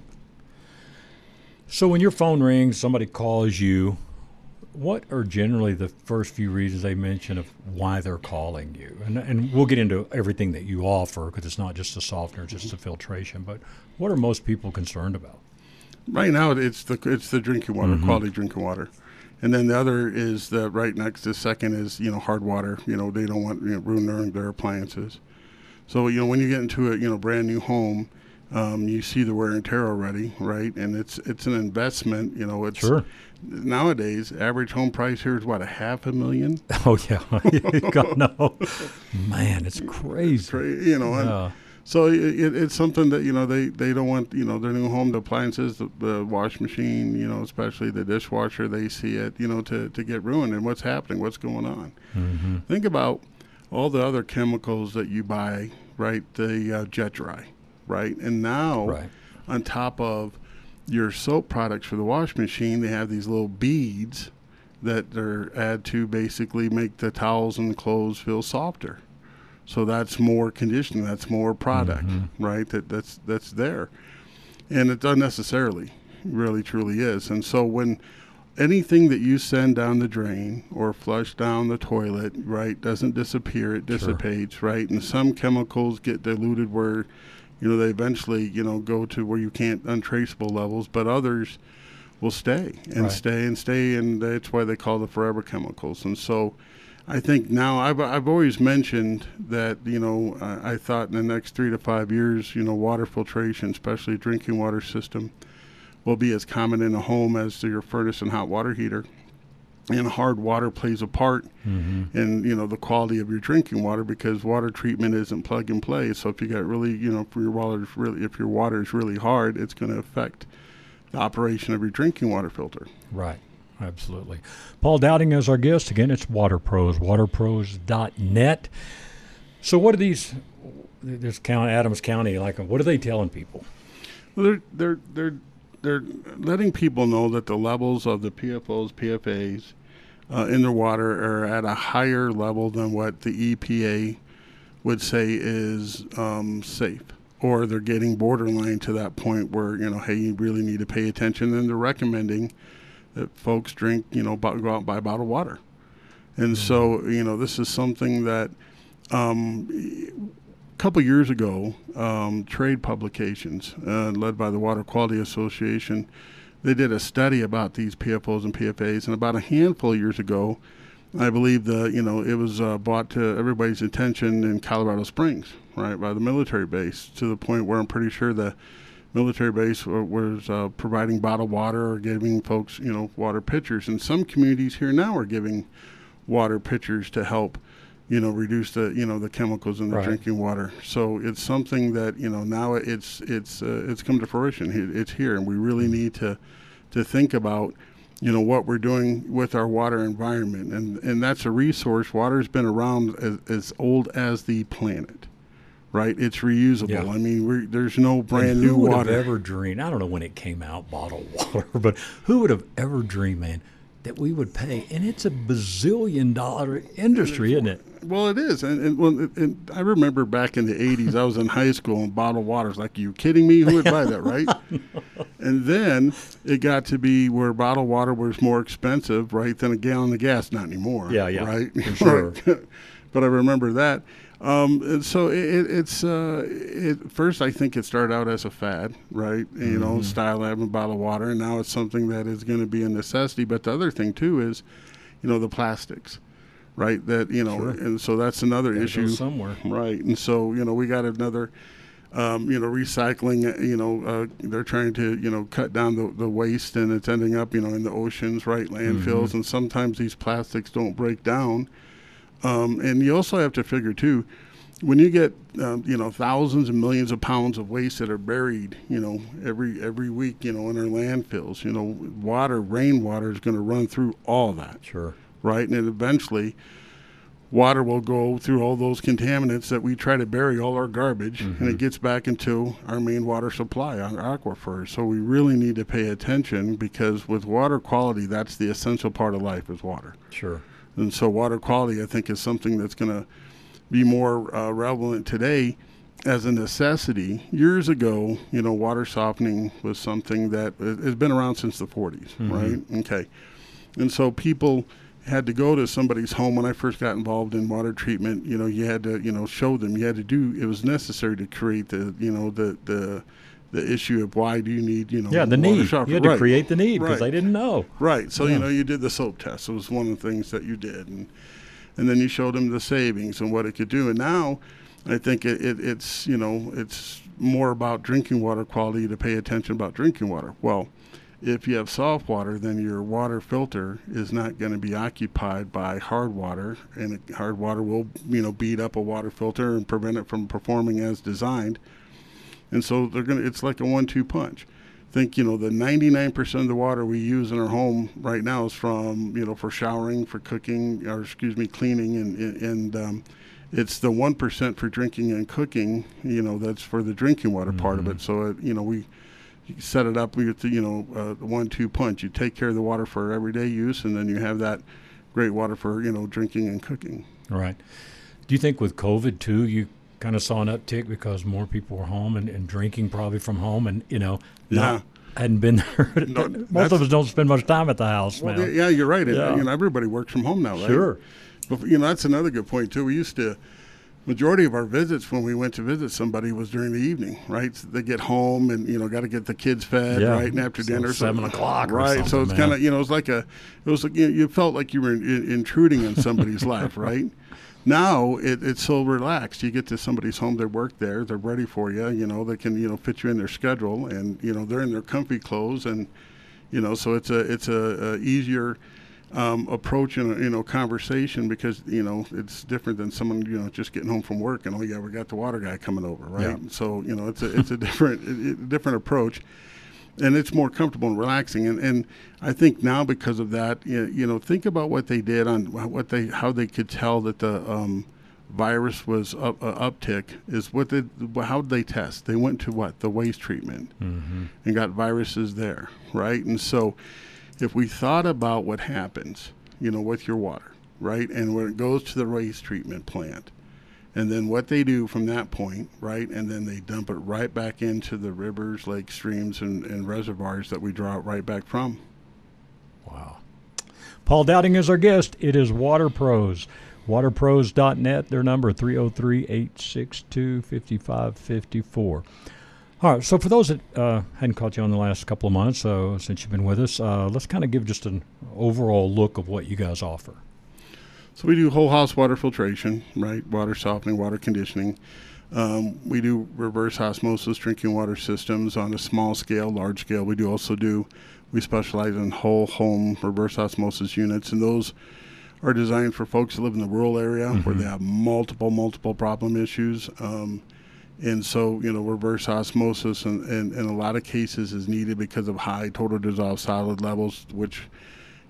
So when your phone rings, somebody calls you, what are generally the first few reasons they mention of why they're calling you? And, and we'll get into everything that you offer, because it's not just the softener, just the filtration. But what are most people concerned about? Right now, it's the it's the drinking water, Mm-hmm. quality drinking water. And then the other is the right next to second is, you know, hard water. You know, they don't want, you know, ruin their, their appliances. So, you know, when you get into a, you know, brand new home, Um, you see the wear and tear already, right? And it's it's an investment. You know, it's sure. Nowadays, average home price here is what, a half a million? Oh yeah, God, no, man, it's crazy. Cra- you know, and yeah. so it, it's something that, you know, they, they don't want, you know, their new home, the appliances, the, the wash machine, you know, especially the dishwasher, they see it, you know, to, to get ruined. And what's happening? What's going on? Mm-hmm. Think about all the other chemicals that you buy, right? The uh, Jet Dry. Right. And now, right. on top of your soap products for the wash machine, they have these little beads that they're add to basically make the towels and the clothes feel softer. So that's more conditioning. That's more product, mm-hmm. right? That that's that's there, and it unnecessarily really truly is. And so when anything that you send down the drain or flush down the toilet, right, doesn't disappear, it dissipates, sure. right? And some chemicals get diluted where, you know, they eventually, you know, go to where you can't, untraceable levels, but others will stay and right. stay and stay, and that's why they call the forever chemicals. And so I think now, I've I've always mentioned that, you know, I, I thought in the next three to five years, you know, water filtration, especially drinking water system, will be as common in a home as your furnace and hot water heater. And hard water plays a part mm-hmm. in, you know, the quality of your drinking water, because water treatment isn't plug and play. So if you got really, you know, if your water is really, if your water is really hard, it's going to affect the operation of your drinking water filter. Right. Absolutely. Paul Dowding is our guest. Again, it's WaterPros, water pros dot net. So what are these, this county, Adams County, like, what are they telling people? Well, they're, they're, they're, they're letting people know that the levels of the P F Os, P F As uh, in their water are at a higher level than what the E P A would say is um, safe, or they're getting borderline to that point where, you know, hey, you really need to pay attention, and they're recommending that folks drink, you know, go out and buy bottled water. And mm-hmm. so, you know, this is something that um, a couple years ago, um, trade publications uh, led by the Water Quality Association, they did a study about these P F Os and P F As, and about a handful of years ago, I believe the, you know, it was uh, brought to everybody's attention in Colorado Springs, right, by the military base, to the point where I'm pretty sure the military base was uh, providing bottled water or giving folks, you know, water pitchers. And some communities here now are giving water pitchers to help, you know, reduce the, you know, the chemicals in the right. drinking water. So it's something that, you know, now it's it's uh, it's come to fruition. It, it's here, and we really need to to think about, you know, what we're doing with our water environment. And and that's a resource. Water's been around as, as old as the planet. right? It's reusable. Yeah. I mean, we're, there's no brand and new who would water. have ever dreamed? I don't know when it came out, bottled water, but who would have ever dreamed, man, that we would pay? And it's a bazillion dollar industry, isn't it? Well, it is, and, and, well, it, and I remember back in the eighties, I was in high school, and bottled water's like, are you kidding me? Who would buy that, right? And then it got to be where bottled water was more expensive, right, than a gallon of gas. Not anymore. Yeah, yeah, right. for sure. But I remember that. Um, and so it, it's uh, it, first, I think it started out as a fad, right? You Mm-hmm. know, style having bottled water, and now it's something that is going to be a necessity. But the other thing too is, you know, the plastics. Right, that you know, Sure. and so that's another Gotta issue go somewhere. Right, and so you know, we got another, um, you know, recycling. uh, You know, uh, they're trying to you know cut down the, the waste, and it's ending up you know in the oceans, right, landfills, Mm-hmm. and sometimes these plastics don't break down. Um, and you also have to figure too, when you get um, you know thousands and millions of pounds of waste that are buried, you know, every every week, you know, in our landfills, you know, water, rainwater is going to run through all that. Sure. Right, and then eventually water will go through all those contaminants that we try to bury all our garbage, Mm-hmm. and it gets back into our main water supply, our aquifers. So we really need to pay attention, because with water quality, that's the essential part of life is water. Sure. And so water quality, I think, is something that's going to be more uh, relevant today as a necessity. Years ago, you know, water softening was something that has been around since the forties, Mm-hmm. right? Okay. And so people had to go to somebody's home. When I first got involved in water treatment, you know, you had to, you know, show them, you had to do, it was necessary to create the, you know, the, the, the issue of why do you need, you know, Yeah, the water need. softener. You had to Right. create the need because Right. they didn't know. Right. So, Yeah. you know, you did the soap test. It was one of the things that you did. And, and then you showed them the savings and what it could do. And now I think it, it, it's, you know, it's more about drinking water quality to pay attention about drinking water. Well, if you have soft water, then your water filter is not going to be occupied by hard water, and it, hard water will, you know, beat up a water filter and prevent it from performing as designed. And so they're going to, it's like a one two punch. Think, you know, the ninety-nine percent of the water we use in our home right now is from, you know, for showering, for cooking, or excuse me, cleaning, and, and um, it's the one percent for drinking and cooking, you know, that's for the drinking water part of it. So, it, you know, we you set it up with, you know, uh, one two punch. You take care of the water for everyday use, and then you have that great water for, you know, drinking and cooking. Right. Do you think with COVID, too, you kind of saw an uptick because more people were home and, and drinking probably from home, and, you know, not, Yeah. hadn't been there. No, Most that's- of us don't spend much time at the house Well, now. yeah, you're right. It- Yeah. You know, everybody works from home now, right? Sure. But, you know, that's another good point, too. We used to, majority of our visits when we went to visit somebody was during the evening, right? So they get home and, you know, got to get the kids fed, Yeah. right? And after So dinner. seven o'clock or Right. So something, it's man. kind of, you know, it's like a, it was like, you, you felt like you were in, in, intruding on somebody's life, right? Now it, it's so relaxed. You get to somebody's home, they work there, they're ready for you, you know, they can, you know, fit you in their schedule, and, you know, they're in their comfy clothes, and, you know, so it's a, it's a, a easier, Um, approach in a, you know, conversation, because, you know, it's different than someone, you know, just getting home from work and, oh yeah, we got the water guy coming over, right? Yeah. So, you know, it's a, it's a different, a different approach, and it's more comfortable and relaxing. And, and I think now, because of that, you, you know, think about what they did on what they, how they could tell that the um, virus was up, uh, uptick is what they, how did they test? They went to what? The waste treatment, Mm-hmm. and got viruses there, right? And so, if we thought about what happens, you know, with your water, right, and when it goes to the waste treatment plant, and then what they do from that point, right, and then they dump it right back into the rivers, lakes, streams, and, and reservoirs that we draw it right back from. Wow. Paul Dowding is our guest. It is Water Pros. water pros dot net, their number three oh three, eight six two, five five five four. All right, so for those that uh, hadn't caught you on the last couple of months, uh, since you've been with us, uh, let's kind of give just an overall look of what you guys offer. So we do whole house water filtration, right? Water softening, water conditioning. Um, we do reverse osmosis drinking water systems on a small scale, large scale. We do also do, we specialize in whole home reverse osmosis units, and those are designed for folks that live in the rural area Mm-hmm. where they have multiple, multiple problem issues. Um, and so, you know, reverse osmosis in, in, in a lot of cases is needed because of high total dissolved solid levels, which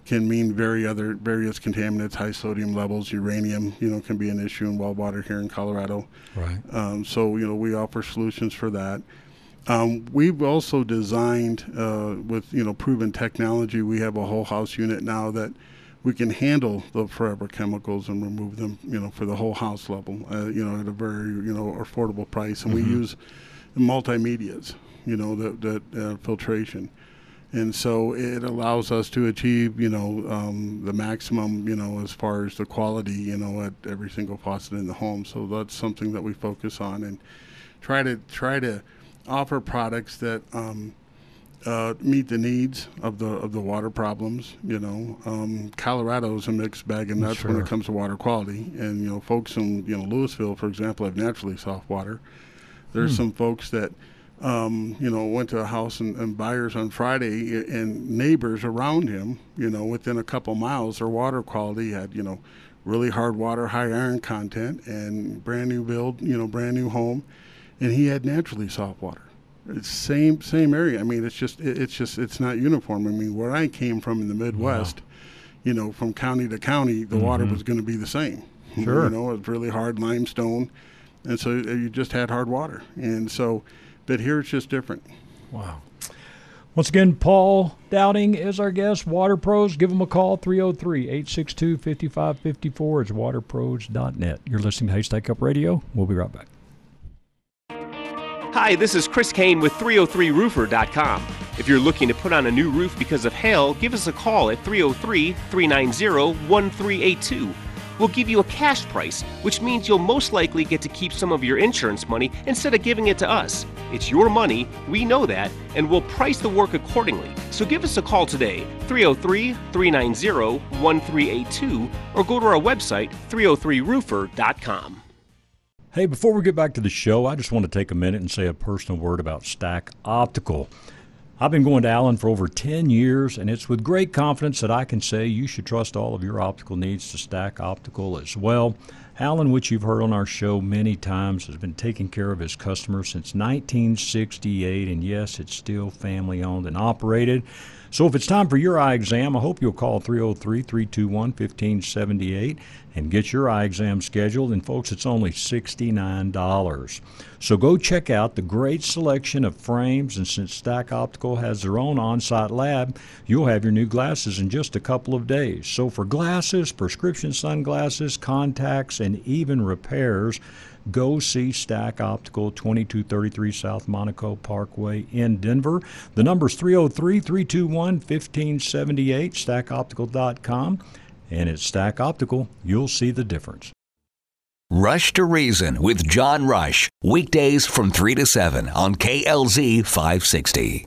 can mean very other various contaminants, high sodium levels, uranium, you know, can be an issue in well water here in Colorado. Right. Um, so, you know, we offer solutions for that. Um, we've also designed uh, with, you know, proven technology. We have a whole house unit now that we can handle the forever chemicals and remove them, you know, for the whole house level, uh, you know, at a very, you know, affordable price. And mm-hmm. we use multimedias, you know, that, that uh, filtration. And so it allows us to achieve, you know, um, the maximum, you know, as far as the quality, you know, at every single faucet in the home. So that's something that we focus on and try to try to offer products that um, uh, meet the needs of the of the water problems. You know, um, Colorado is a mixed bag, and that's sure. when it comes to water quality. And you know, folks in you know Louisville, for example, have naturally soft water. There's hmm. some folks that. Um, you know, went to a house and, and buyers on Friday and neighbors around him, you know, within a couple miles, their water quality had, you know, really hard water, high iron content, and brand new build, you know, brand new home, and he had naturally soft water. It's same same area. I mean, it's just it, it's just it's not uniform. I mean, where I came from in the Midwest, wow. you know, from county to county, the mm-hmm. water was going to be the same. Sure, you know, it was really hard limestone, and so you just had hard water, and so. But here it's just different. Wow. Once again, Paul Dowding is our guest. Water Pros, give them a call, three oh three, eight six two, five five five four. It's water pros dot net. You're listening to Haystack Up Radio. We'll be right back. Hi, this is Chris Kane with three oh three roofer dot com. If you're looking to put on a new roof because of hail, give us a call at three oh three, three nine zero, one three eight two. We'll give you a cash price, which means you'll most likely get to keep some of your insurance money instead of giving it to us. It's your money, we know that, and we'll price the work accordingly. So give us a call today, three oh three, three nine zero, one three eight two, or go to our website, three oh three roofer dot com. Hey, before we get back to the show, I just want to take a minute and say a personal word about Stack Optical. I've been going to Allen for over ten years, and it's with great confidence that I can say you should trust all of your optical needs to Stack Optical as well. Allen, which you've heard on our show many times, has been taking care of his customers since nineteen sixty-eight, and yes, it's still family-owned and operated. So if it's time for your eye exam, I hope you'll call three oh three, three two one, one five seven eight and get your eye exam scheduled. And, folks, it's only sixty-nine dollars. So go check out the great selection of frames, and since Stack Optical has their own on-site lab, you'll have your new glasses in just a couple of days. So for glasses, prescription sunglasses, contacts, and even repairs, go see Stack Optical, twenty-two thirty-three South Monaco Parkway in Denver. The number's three oh three, three two one, one five seven eight, stack optical dot com. And at Stack Optical, you'll see the difference. Rush to Reason with John Rush, weekdays from three to seven on K L Z five sixty.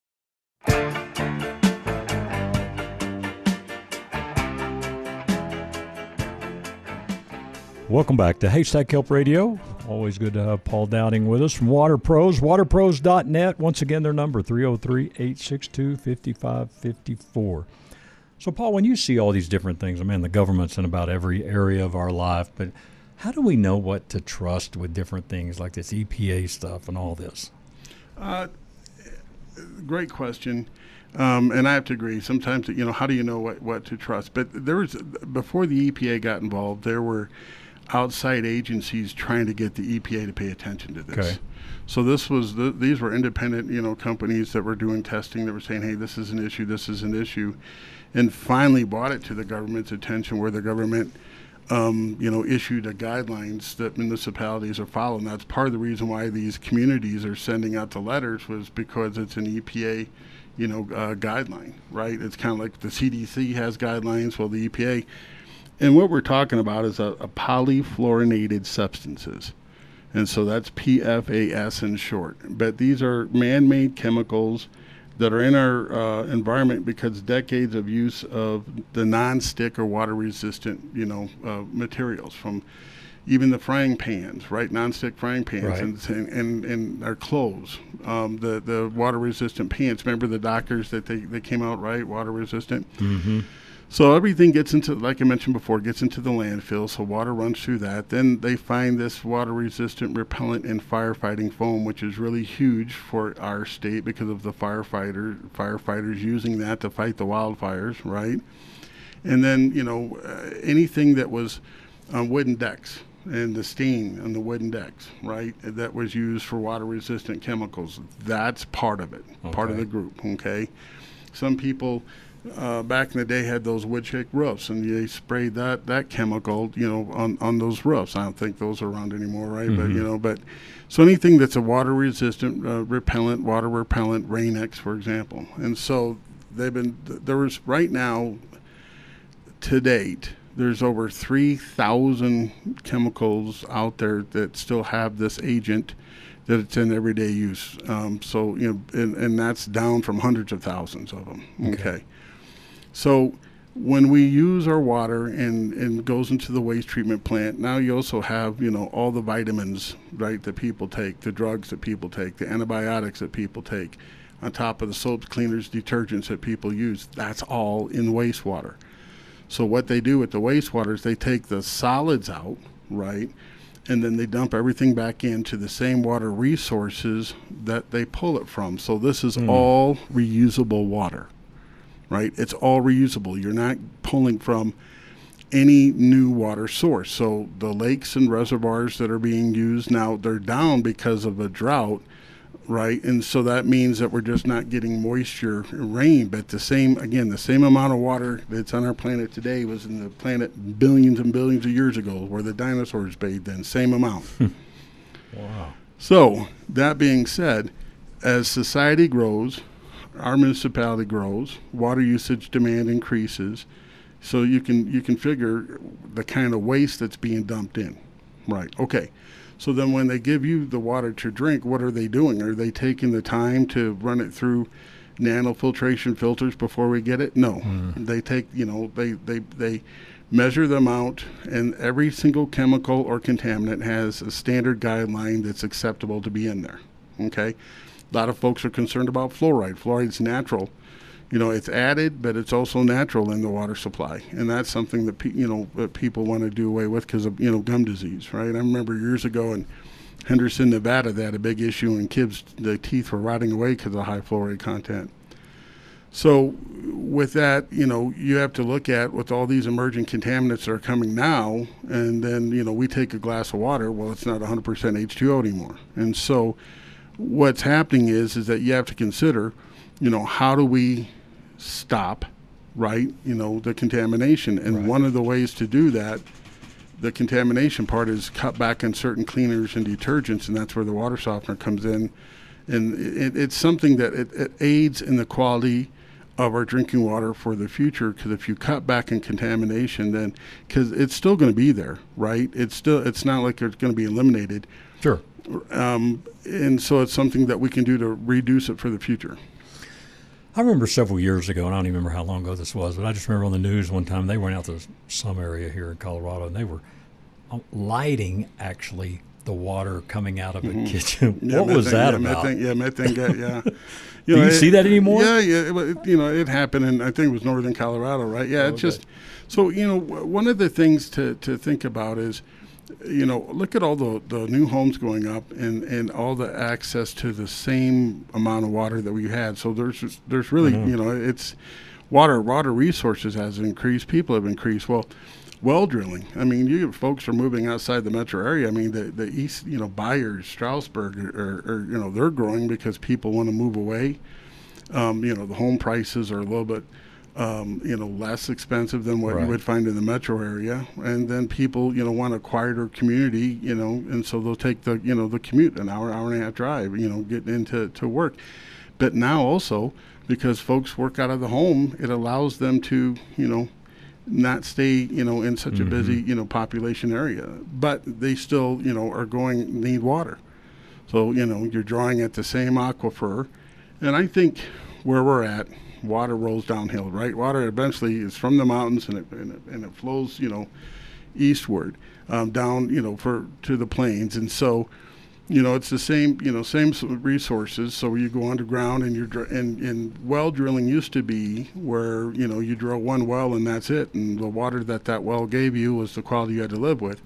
Welcome back to Haystack Help Radio. Always good to have Paul Dowding with us from Water Pros, water pros dot net. Once again, their number, three oh three, eight six two, five five five four. So, Paul, when you see all these different things, I mean, the government's in about every area of our life, but how do we know what to trust with different things like this E P A stuff and all this? Uh, great question. Um, and I have to agree. Sometimes, you know, how do you know what, what to trust? But there was, before the E P A got involved, there were outside agencies trying to get the E P A to pay attention to this. Okay. So this was the, these were independent, you know, companies that were doing testing that were saying, hey, this is an issue, this is an issue, and finally brought it to the government's attention, where the government, um, you know, issued a guidelines that municipalities are following. That's part of the reason why these communities are sending out the letters, was because it's an E P A, you know, uh, guideline, right? It's kind of like the C D C has guidelines, well, the E P A. And what we're talking about is a, a polyfluorinated substances. And so that's P F A S in short. But these are man-made chemicals that are in our uh, environment because decades of use of the non-stick or water-resistant, you know, uh, materials, from even the frying pans, right? Non-stick frying pans, right. and, and and our clothes, um, the the water-resistant pants. Remember the Dockers that they, they came out, right? Water-resistant. Mm-hmm. So everything gets into, like I mentioned before, gets into the landfill, so water runs through that. Then they find this water-resistant repellent and firefighting foam, which is really huge for our state because of the firefighter, firefighters using that to fight the wildfires, right? And then, you know, uh, anything that was on wooden decks and the stain on the wooden decks, right, that was used for water-resistant chemicals, that's part of it, okay. part of the group, okay? Some people... Uh, back in the day had those wood shake roofs, and they sprayed that, that chemical, you know, on, on those roofs. I don't think those are around anymore, right? Mm-hmm. But, you know, but so anything that's a water resistant, uh, repellent, water repellent, Rain-X, for example. And so they've been, there was right now, to date, there's over three thousand chemicals out there that still have this agent that it's in everyday use. Um, so, you know, and, and that's down from hundreds of thousands of them. Okay. okay. So when we use our water and, and goes into the waste treatment plant, now you also have, you know, all the vitamins, right, that people take, the drugs that people take, the antibiotics that people take, on top of the soaps, cleaners, detergents that people use. That's all in wastewater. So what they do with the wastewater is they take the solids out, right, and then they dump everything back into the same water resources that they pull it from. So this is mm. all reusable water. Right? It's all reusable. You're not pulling from any new water source. So the lakes and reservoirs that are being used now, they're down because of a drought, right? And so that means that we're just not getting moisture and rain. But the same, again, the same amount of water that's on our planet today was in the planet billions and billions of years ago where the dinosaurs bathed in. Same amount. Wow. So that being said, as society grows, our municipality grows, water usage demand increases, so you can you can figure the kind of waste that's being dumped in, right? Okay, so then when they give you the water to drink, what are they doing? Are they taking the time to run it through nanofiltration filters before we get it? No, mm. they take you know they they they measure the amount, and every single chemical or contaminant has a standard guideline that's acceptable to be in there. Okay. A lot of folks are concerned about fluoride. Fluoride's natural. You know, it's added, but it's also natural in the water supply. And that's something that, pe- you know, that people want to do away with because of, you know, gum disease, right? I remember years ago in Henderson, Nevada, they had a big issue and kids, the teeth were rotting away because of high fluoride content. So with that, you know, you have to look at with all these emerging contaminants that are coming now, and then, you know, we take a glass of water, well, it's not one hundred percent H two O anymore. And so what's happening is is that you have to consider, you know, how do we stop, right, you know, the contamination? And right. one of the ways to do that, the contamination part, is cut back on certain cleaners and detergents, and that's where the water softener comes in. And it, it's something that it, it aids in the quality of our drinking water for the future, because if you cut back in contamination, then, because it's still going to be there, right? It's still, it's not like it's going to be eliminated. Sure. Um, and so it's something that we can do to reduce it for the future. I remember several years ago, and I don't even remember how long ago this was, but I just remember on the news one time they went out to some area here in Colorado, and they were lighting, actually, the water coming out of mm-hmm. a kitchen. Yeah, what methane, was that yeah, about? Methane, yeah, methane gas, yeah. You Do know, you it, see that anymore? Yeah, yeah. It, you know, it happened in, I think it was northern Colorado, right? Yeah, oh, it's okay. just, so, you know, one of the things to, to think about is, you know, look at all the, the new homes going up and, and all the access to the same amount of water that we had. So there's there's really, you know, it's water, water resources has increased. People have increased. Well, well drilling. I mean, you folks are moving outside the metro area. I mean, the, the east, you know, Byers, Strasburg, or, or, you know, they're growing because people want to move away. Um, you know, the home prices are a little bit, Um, you know, less expensive than what right. you would find in the metro area. And then people, you know, want a quieter community, you know, and so they'll take the, you know, the commute, an hour, hour and a half drive, you know, getting into to work. But now also, because folks work out of the home, it allows them to, you know, not stay, you know, in such mm-hmm. a busy, you know, population area. But they still, you know, are going, need water. So, you know, you're drawing at the same aquifer. And I think where we're at, water rolls downhill, right? Water eventually is from the mountains and it, and it, and it flows, you know, eastward, um, down, you know, for to the plains. And so You know, it's the same, you know, same s- resources. So you go underground and you're, dr- and, and well drilling used to be where, you know, you drill one well and that's it. And the water that that well gave you was the quality you had to live with.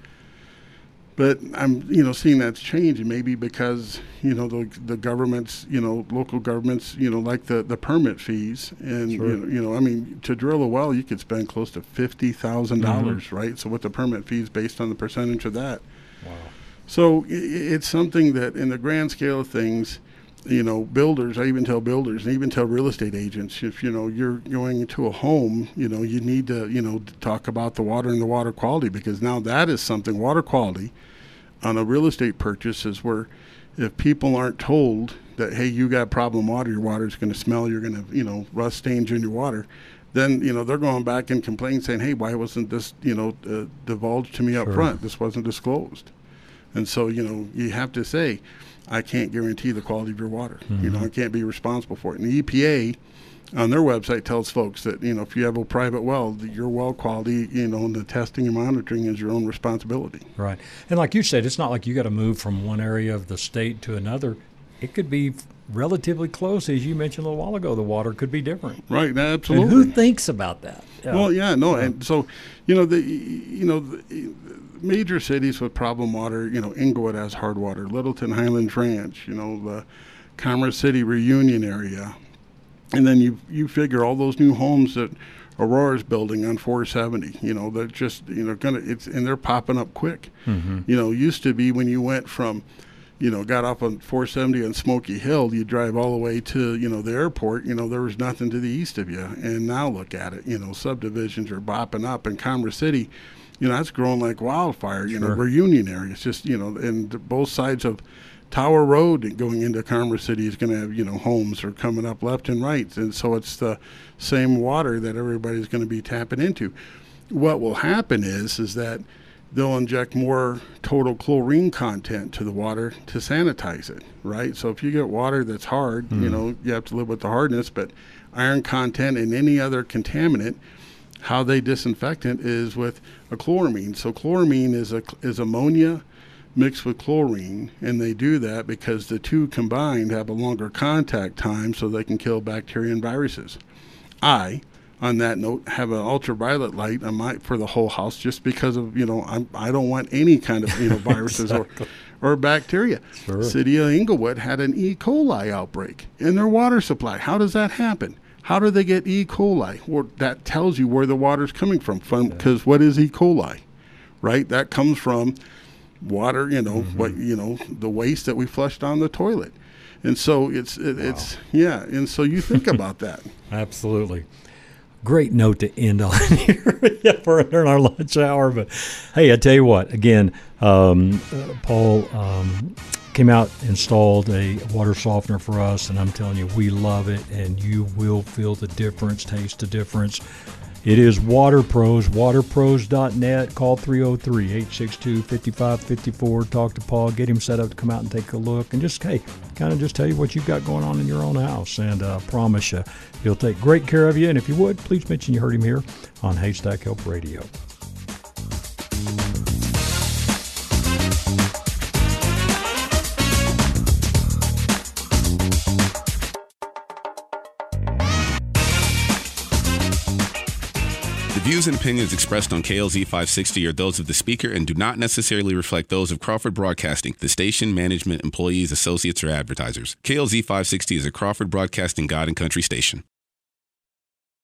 But I'm, you know, seeing that's changing maybe because, you know, the the governments, you know, local governments, you know, like the, the permit fees. And, Sure. you, know, you know, I mean, to drill a well, you could spend close to fifty thousand dollars, Mm-hmm. right? So with the permit fees based on the percentage of that. Wow. So i- i- it's something that in the grand scale of things, you know, builders, I even tell builders and even tell real estate agents, if, you know, you're going into a home, you know, you need to, you know, talk about the water and the water quality, because now that is something, water quality on a real estate purchase is where if people aren't told that, hey, you got problem water, your water's going to smell, you're going to, you know, rust stains in your water, then, you know, they're going back and complaining saying, hey, why wasn't this, you know, uh, divulged to me up Sure. front? This wasn't disclosed. And so, you know, you have to say, I can't guarantee the quality of your water. You know, I can't be responsible for it. And the E P A on their website tells folks that, you know, if you have a private well, that your well quality, you know, and the testing and monitoring is your own responsibility. Right. And like you said, it's not like you got to move from one area of the state to another. It could be relatively close. As you mentioned a little while ago, the water could be different. Right, absolutely. And who thinks about that? Yeah. Well, yeah, no, and so, you know, the, you know, the major cities with problem water, you know, Inglewood has hard water, Littleton Highlands Ranch, you know, the Commerce City Reunion area, and then you you figure all those new homes that Aurora's building on four seventy, you know, they're just, you know, gonna, it's, and they're popping up quick. Mm-hmm. You know, used to be when you went from, you know, got off on four seventy on Smoky Hill, you drive all the way to, you know, the airport, you know, there was nothing to the east of you. And now look at it, you know, subdivisions are bopping up in Commerce City. You know, that's growing like wildfire, you know, Sure. Reunion area. It's just, you know, and both sides of Tower Road going into Commerce City is going to have, you know, homes are coming up left and right. And so it's the same water that everybody's going to be tapping into. What will happen is, is that they'll inject more total chlorine content to the water to sanitize it, right? So if you get water that's hard, Mm. you know, you have to live with the hardness, but iron content and any other contaminant, how they disinfect it is with a chloramine. So chloramine is a is ammonia mixed with chlorine, and they do that because the two combined have a longer contact time so they can kill bacteria and viruses. I, on that note, have an ultraviolet light on my for the whole house just because of, you know, I'm, I don't want any kind of, you know, viruses Exactly. or or bacteria. Sure. City of Inglewood had an E. coli outbreak in their water supply. How does that happen? How do they get E. coli? Well, that tells you where the water's coming from. Because yeah. what is E. coli, right? That comes from water, you know, mm-hmm. what you know, the waste that we flushed down the toilet. And so it's it, wow. it's yeah. And so you think about that. Absolutely. Great note to end on here. Yeah, we're in our lunch hour, but hey, I tell you what. Again, um, uh, Paul um, came out, installed a water softener for us, and I'm telling you, we love it, and you will feel the difference, taste the difference. It is Water Pros, water pros dot net. Call three oh three, eight six two, five five five four. Talk to Paul. Get him set up to come out and take a look. And just, hey, kind of just tell you what you've got going on in your own house. And I uh, promise you, he'll take great care of you. And if you would, please mention you heard him here on Haystack Help Radio. The views and opinions expressed on K L Z five sixty are those of the speaker and do not necessarily reflect those of Crawford Broadcasting, the station, management, employees, associates, or advertisers. K L Z five sixty is a Crawford Broadcasting God and Country station.